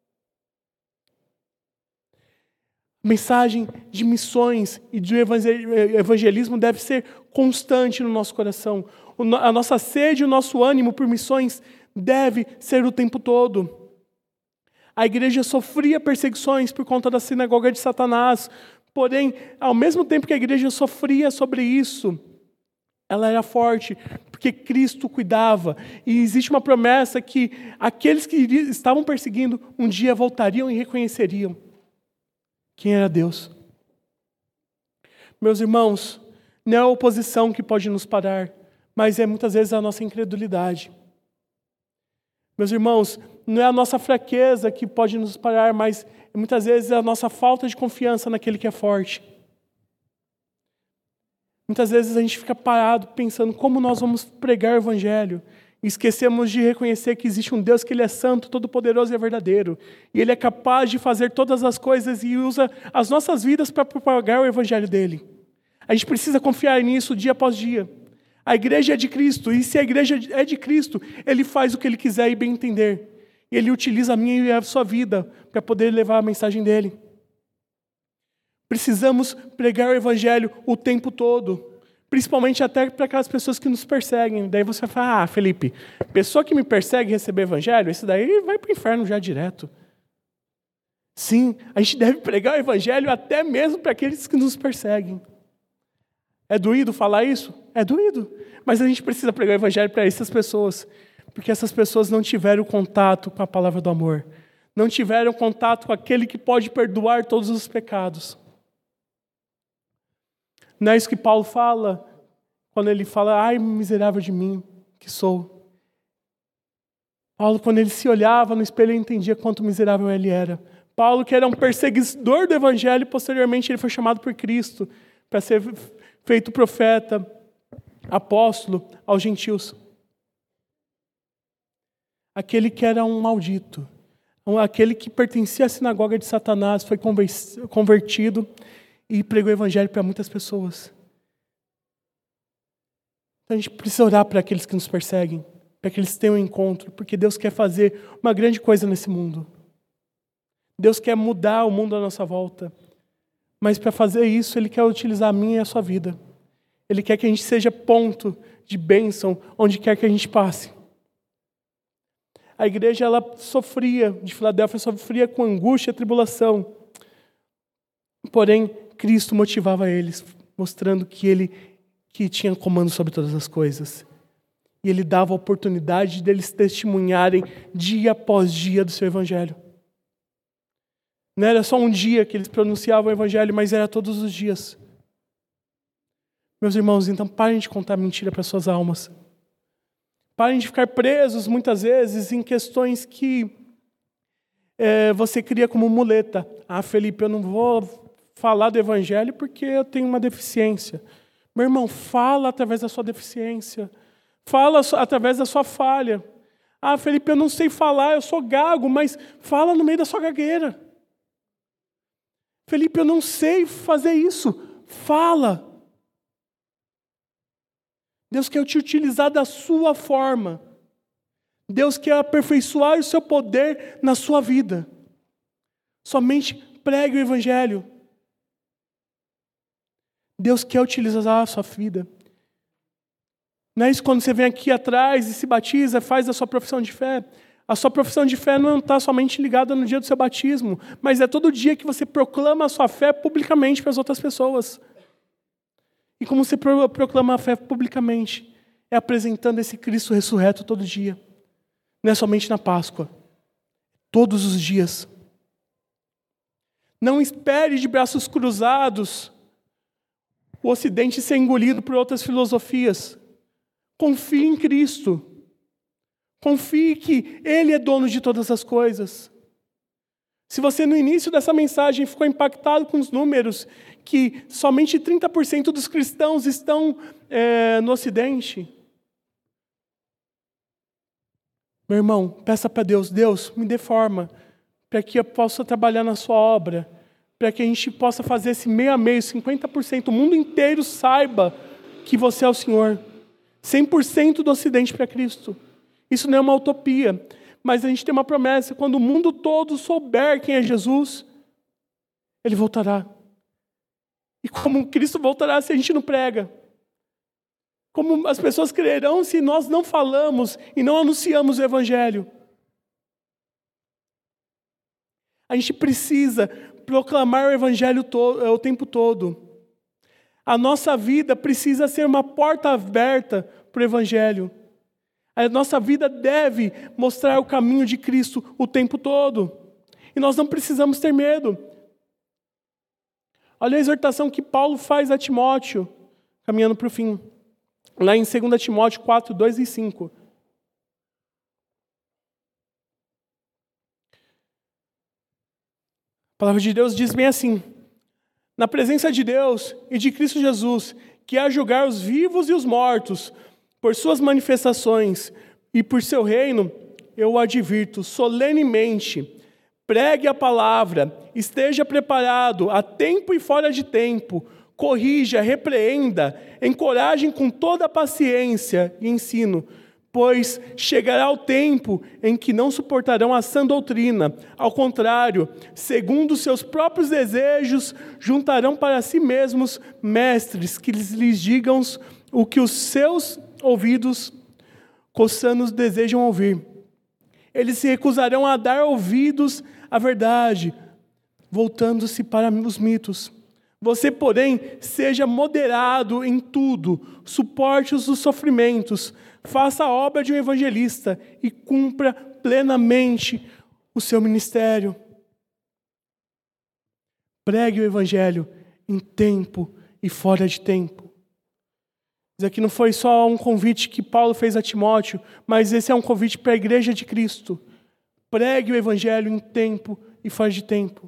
Mensagem de missões e de evangelismo deve ser constante no nosso coração. A nossa sede e o nosso ânimo por missões deve ser o tempo todo. A igreja sofria perseguições por conta da sinagoga de Satanás. Porém, ao mesmo tempo que a igreja sofria sobre isso, ela era forte, porque Cristo cuidava. E existe uma promessa que aqueles que estavam perseguindo, um dia voltariam e reconheceriam quem era Deus. Meus irmãos, não é a oposição que pode nos parar, mas é muitas vezes a nossa incredulidade. Meus irmãos, não é a nossa fraqueza que pode nos parar, mas muitas vezes é a nossa falta de confiança naquele que é forte. Muitas vezes a gente fica parado pensando como nós vamos pregar o Evangelho. E esquecemos de reconhecer que existe um Deus que Ele é santo, todo-poderoso e é verdadeiro. E Ele é capaz de fazer todas as coisas e usa as nossas vidas para propagar o Evangelho dEle. A gente precisa confiar nisso dia após dia. A igreja é de Cristo, e se a igreja é de Cristo, Ele faz o que Ele quiser e bem entender. E Ele utiliza a minha e a sua vida para poder levar a mensagem dEle. Precisamos pregar o Evangelho o tempo todo, principalmente até para aquelas pessoas que nos perseguem. Daí você vai falar, ah, Felipe, pessoa que me persegue e receber Evangelho, esse daí vai para o inferno já direto. Sim, a gente deve pregar o Evangelho até mesmo para aqueles que nos perseguem. É doído falar isso? É doído. Mas a gente precisa pregar o Evangelho para essas pessoas, porque essas pessoas não tiveram contato com a palavra do amor. Não tiveram contato com aquele que pode perdoar todos os pecados. Não é isso que Paulo fala, quando ele fala, ai, miserável de mim, que sou. Paulo, quando ele se olhava no espelho, ele entendia quanto miserável ele era. Paulo, que era um perseguidor do Evangelho, posteriormente ele foi chamado por Cristo para ser feito profeta, apóstolo aos gentios. Aquele que era um maldito, aquele que pertencia à sinagoga de Satanás, foi convertido e pregou o Evangelho para muitas pessoas. Então a gente precisa orar para aqueles que nos perseguem, para que eles tenham um encontro, porque Deus quer fazer uma grande coisa nesse mundo. Deus quer mudar o mundo à nossa volta. Mas para fazer isso, Ele quer utilizar a minha e a sua vida. Ele quer que a gente seja ponto de bênção onde quer que a gente passe. A igreja, ela sofria, de Filadélfia, sofria com angústia e tribulação. Porém, Cristo motivava eles, mostrando que Ele que tinha comando sobre todas as coisas. E Ele dava a oportunidade deles testemunharem dia após dia do seu Evangelho. Não era só um dia que eles pronunciavam o evangelho, mas era todos os dias. Meus irmãos, então parem de contar mentira para suas almas. Parem de ficar presos, muitas vezes, em questões que é, você cria como muleta. Ah, Felipe, eu não vou falar do evangelho porque eu tenho uma deficiência. Meu irmão, fala através da sua deficiência. Fala através da sua falha. Ah, Felipe, eu não sei falar, eu sou gago, mas fala no meio da sua gagueira. Felipe, eu não sei fazer isso. Fala. Deus quer te utilizar da sua forma. Deus quer aperfeiçoar o seu poder na sua vida. Somente pregue o evangelho. Deus quer utilizar a sua vida. Não é isso quando você vem aqui atrás e se batiza, faz a sua profissão de fé. A sua profissão de fé não está somente ligada no dia do seu batismo, mas é todo dia que você proclama a sua fé publicamente para as outras pessoas. E como você proclama a fé publicamente? É apresentando esse Cristo ressurreto todo dia. Não é somente na Páscoa. Todos os dias. Não espere de braços cruzados o Ocidente ser engolido por outras filosofias. Confie em Cristo. Confie que Ele é dono de todas as coisas. Se você no início dessa mensagem ficou impactado com os números, que somente trinta por cento dos cristãos estão é, no Ocidente. Meu irmão, peça para Deus, Deus, me dê forma, para que eu possa trabalhar na sua obra, para que a gente possa fazer esse meio a meio, cinquenta por cento, o mundo inteiro saiba que você é o Senhor. cem por cento do Ocidente para Cristo. Isso não é uma utopia, mas a gente tem uma promessa, quando o mundo todo souber quem é Jesus, Ele voltará. E como Cristo voltará se a gente não prega? Como as pessoas crerão se nós não falamos e não anunciamos o Evangelho? A gente precisa proclamar o Evangelho to- o tempo todo. A nossa vida precisa ser uma porta aberta para o Evangelho. A nossa vida deve mostrar o caminho de Cristo o tempo todo. E nós não precisamos ter medo. Olha a exortação que Paulo faz a Timóteo, caminhando para o fim. Lá em dois Timóteo quatro, dois e cinco. A palavra de Deus diz bem assim: na presença de Deus e de Cristo Jesus, que há julgar os vivos e os mortos, por suas manifestações e por seu reino, eu o advirto solenemente. Pregue a palavra, esteja preparado a tempo e fora de tempo, corrija, repreenda, encoraje com toda a paciência e ensino, pois chegará o tempo em que não suportarão a sã doutrina. Ao contrário, segundo seus próprios desejos, juntarão para si mesmos mestres que lhes, lhes digam o que os seus ouvidos coçanos desejam ouvir. Eles se recusarão a dar ouvidos à verdade, voltando-se para os mitos. Você, porém, seja moderado em tudo, suporte os sofrimentos, faça a obra de um evangelista e cumpra plenamente o seu ministério. Pregue o evangelho em tempo e fora de tempo. Isso aqui não foi só um convite que Paulo fez a Timóteo, mas esse é um convite para a igreja de Cristo. Pregue o evangelho em tempo e fora de tempo.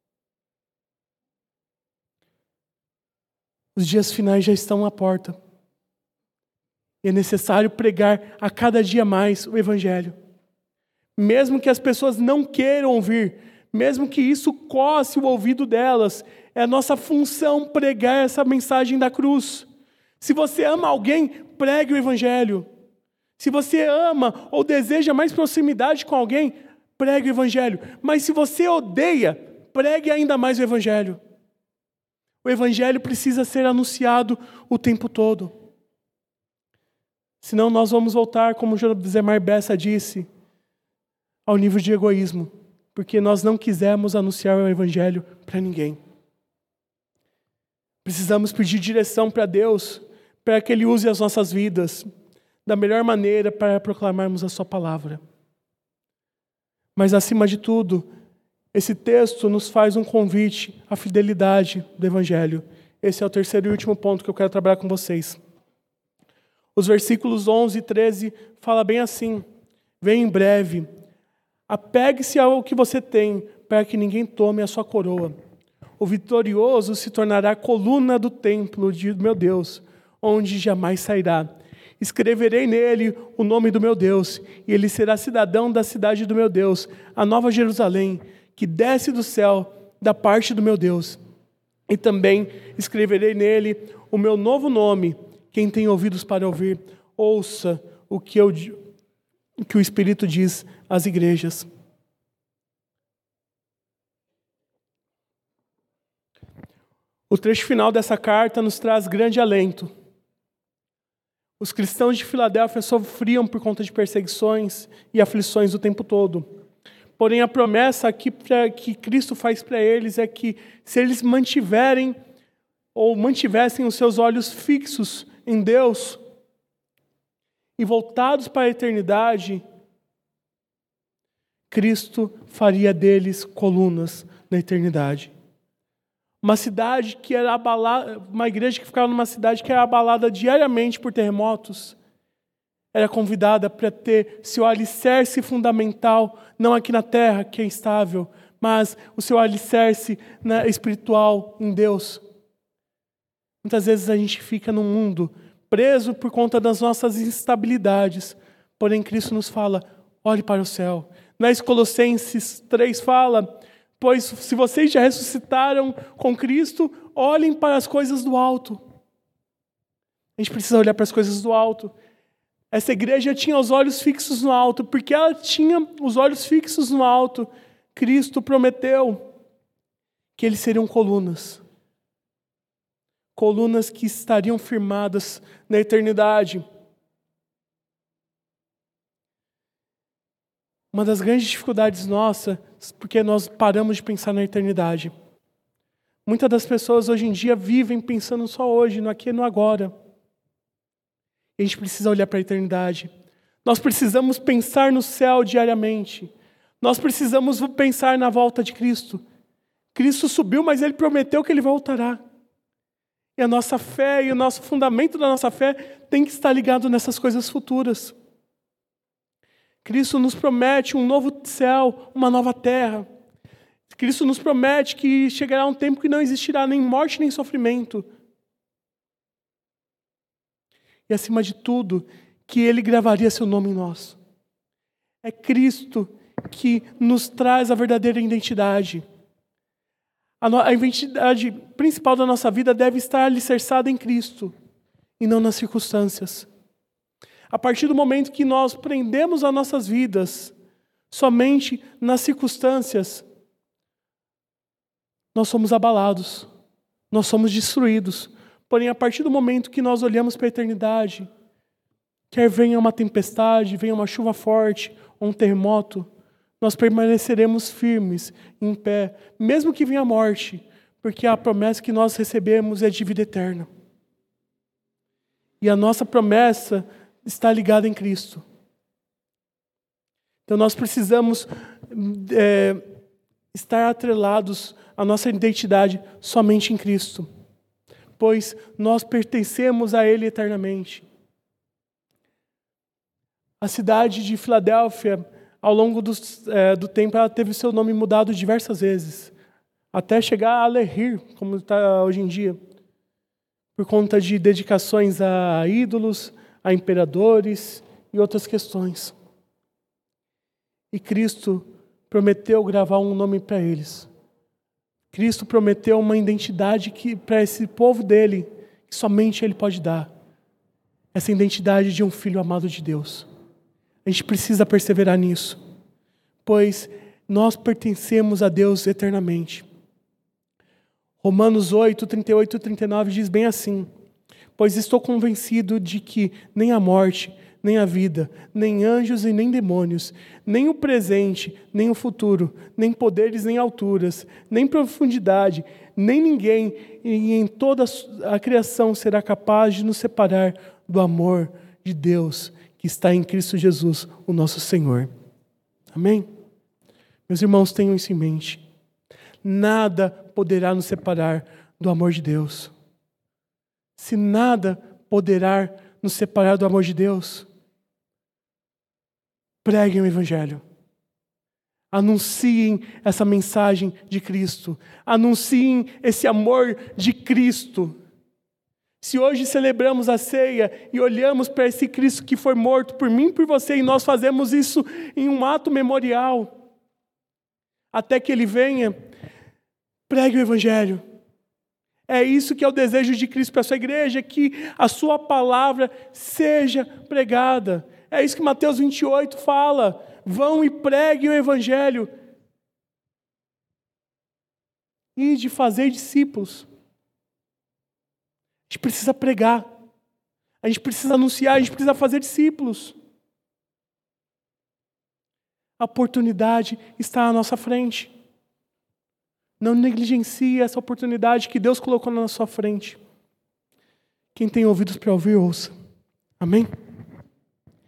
Os dias finais já estão à porta. E é necessário pregar a cada dia mais o evangelho. Mesmo que as pessoas não queiram ouvir, mesmo que isso coce o ouvido delas, é a nossa função pregar essa mensagem da cruz. Se você ama alguém, pregue o evangelho. Se você ama ou deseja mais proximidade com alguém, pregue o evangelho. Mas se você odeia, pregue ainda mais o evangelho. O evangelho precisa ser anunciado o tempo todo. Senão nós vamos voltar, como Josemar Bessa disse, ao nível de egoísmo. Porque nós não quisemos anunciar o evangelho para ninguém. Precisamos pedir direção para Deus, para que Ele use as nossas vidas da melhor maneira para proclamarmos a sua palavra. Mas, acima de tudo, Esse texto nos faz um convite à fidelidade do Evangelho. Esse é o terceiro e último ponto que eu quero trabalhar com vocês. Os versículos onze e treze falam bem assim: vem em breve, apegue-se ao que você tem, para que ninguém tome a sua coroa. O vitorioso se tornará a coluna do templo de meu Deus, onde jamais sairá. Escreverei nele o nome do meu Deus, e ele será cidadão da cidade do meu Deus, a nova Jerusalém, que desce do céu da parte do meu Deus. E também escreverei nele o meu novo nome. Quem tem ouvidos para ouvir, ouça o que, eu, o que o Espírito diz às igrejas. O trecho final dessa carta nos traz grande alento. Os cristãos de Filadélfia sofriam por conta de perseguições e aflições o tempo todo. Porém, a promessa que, que Cristo faz para eles é que, se eles mantiverem ou mantivessem os seus olhos fixos em Deus e voltados para a eternidade, Cristo faria deles colunas na eternidade. Uma cidade que era abalada, uma igreja que ficava numa cidade que era abalada diariamente por terremotos, era convidada para ter seu alicerce fundamental, não aqui na terra, que é instável, mas o seu alicerce na, espiritual em Deus. Muitas vezes a gente fica num mundo preso por conta das nossas instabilidades, porém Cristo nos fala: olhe para o céu. Nas Colossenses três fala: pois se vocês já ressuscitaram com Cristo, olhem para as coisas do alto. A gente precisa olhar para as coisas do alto. Essa igreja tinha os olhos fixos no alto. Porque ela tinha os olhos fixos no alto, Cristo prometeu que eles seriam colunas. Colunas que estariam firmadas na eternidade. Uma das grandes dificuldades nossas, porque nós paramos de pensar na eternidade. Muitas das pessoas hoje em dia vivem pensando só hoje, no aqui e no agora. E a gente precisa olhar para a eternidade. Nós precisamos pensar no céu diariamente. Nós precisamos pensar na volta de Cristo. Cristo subiu, mas Ele prometeu que Ele voltará. E a nossa fé e o nosso fundamento da nossa fé tem que estar ligado nessas coisas futuras. Cristo nos promete um novo céu, uma nova terra. Cristo nos promete que chegará um tempo que não existirá nem morte nem sofrimento. E acima de tudo, que Ele gravaria seu nome em nós. É Cristo que nos traz a verdadeira identidade. A, no, a identidade principal da nossa vida deve estar alicerçada em Cristo e não nas circunstâncias. A partir do momento que nós prendemos as nossas vidas somente nas circunstâncias, nós somos abalados, nós somos destruídos. Porém, a partir do momento que nós olhamos para a eternidade, quer venha uma tempestade, venha uma chuva forte, ou um terremoto, nós permaneceremos firmes, em pé, mesmo que venha a morte, porque a promessa que nós recebemos é de vida eterna. E a nossa promessa está ligada em Cristo. Então nós precisamos é, estar atrelados à nossa identidade somente em Cristo, pois nós pertencemos a Ele eternamente. A cidade de Filadélfia, ao longo do, é, do tempo, ela teve seu nome mudado diversas vezes, até chegar a Alehir, como está hoje em dia, por conta de dedicações a ídolos, a imperadores e outras questões. E Cristo prometeu gravar um nome para eles. Cristo prometeu uma identidade que para esse povo dele, que somente Ele pode dar. Essa identidade de um filho amado de Deus. A gente precisa perseverar nisso, pois nós pertencemos a Deus eternamente. Romanos oito, trinta e oito e trinta e nove diz bem assim: pois estou convencido de que nem a morte, nem a vida, nem anjos e nem demônios, nem o presente, nem o futuro, nem poderes, nem alturas, nem profundidade, nem ninguém e em toda a criação será capaz de nos separar do amor de Deus que está em Cristo Jesus, o nosso Senhor. Amém? Meus irmãos, tenham isso em mente. Nada poderá nos separar do amor de Deus. Se nada poderá nos separar do amor de Deus, preguem o Evangelho. Anunciem essa mensagem de Cristo. Anunciem esse amor de Cristo. Se hoje celebramos a ceia e olhamos para esse Cristo que foi morto por mim e por você, e nós fazemos isso em um ato memorial, até que Ele venha, pregue o Evangelho. É isso que é o desejo de Cristo para a sua igreja, que a sua palavra seja pregada. É isso que Mateus vinte e oito fala. Vão e preguem o Evangelho. E de fazer discípulos. A gente precisa pregar. A gente precisa anunciar, a gente precisa fazer discípulos. A oportunidade está à nossa frente. Não negligencie essa oportunidade que Deus colocou na sua frente. Quem tem ouvidos para ouvir, ouça. Amém?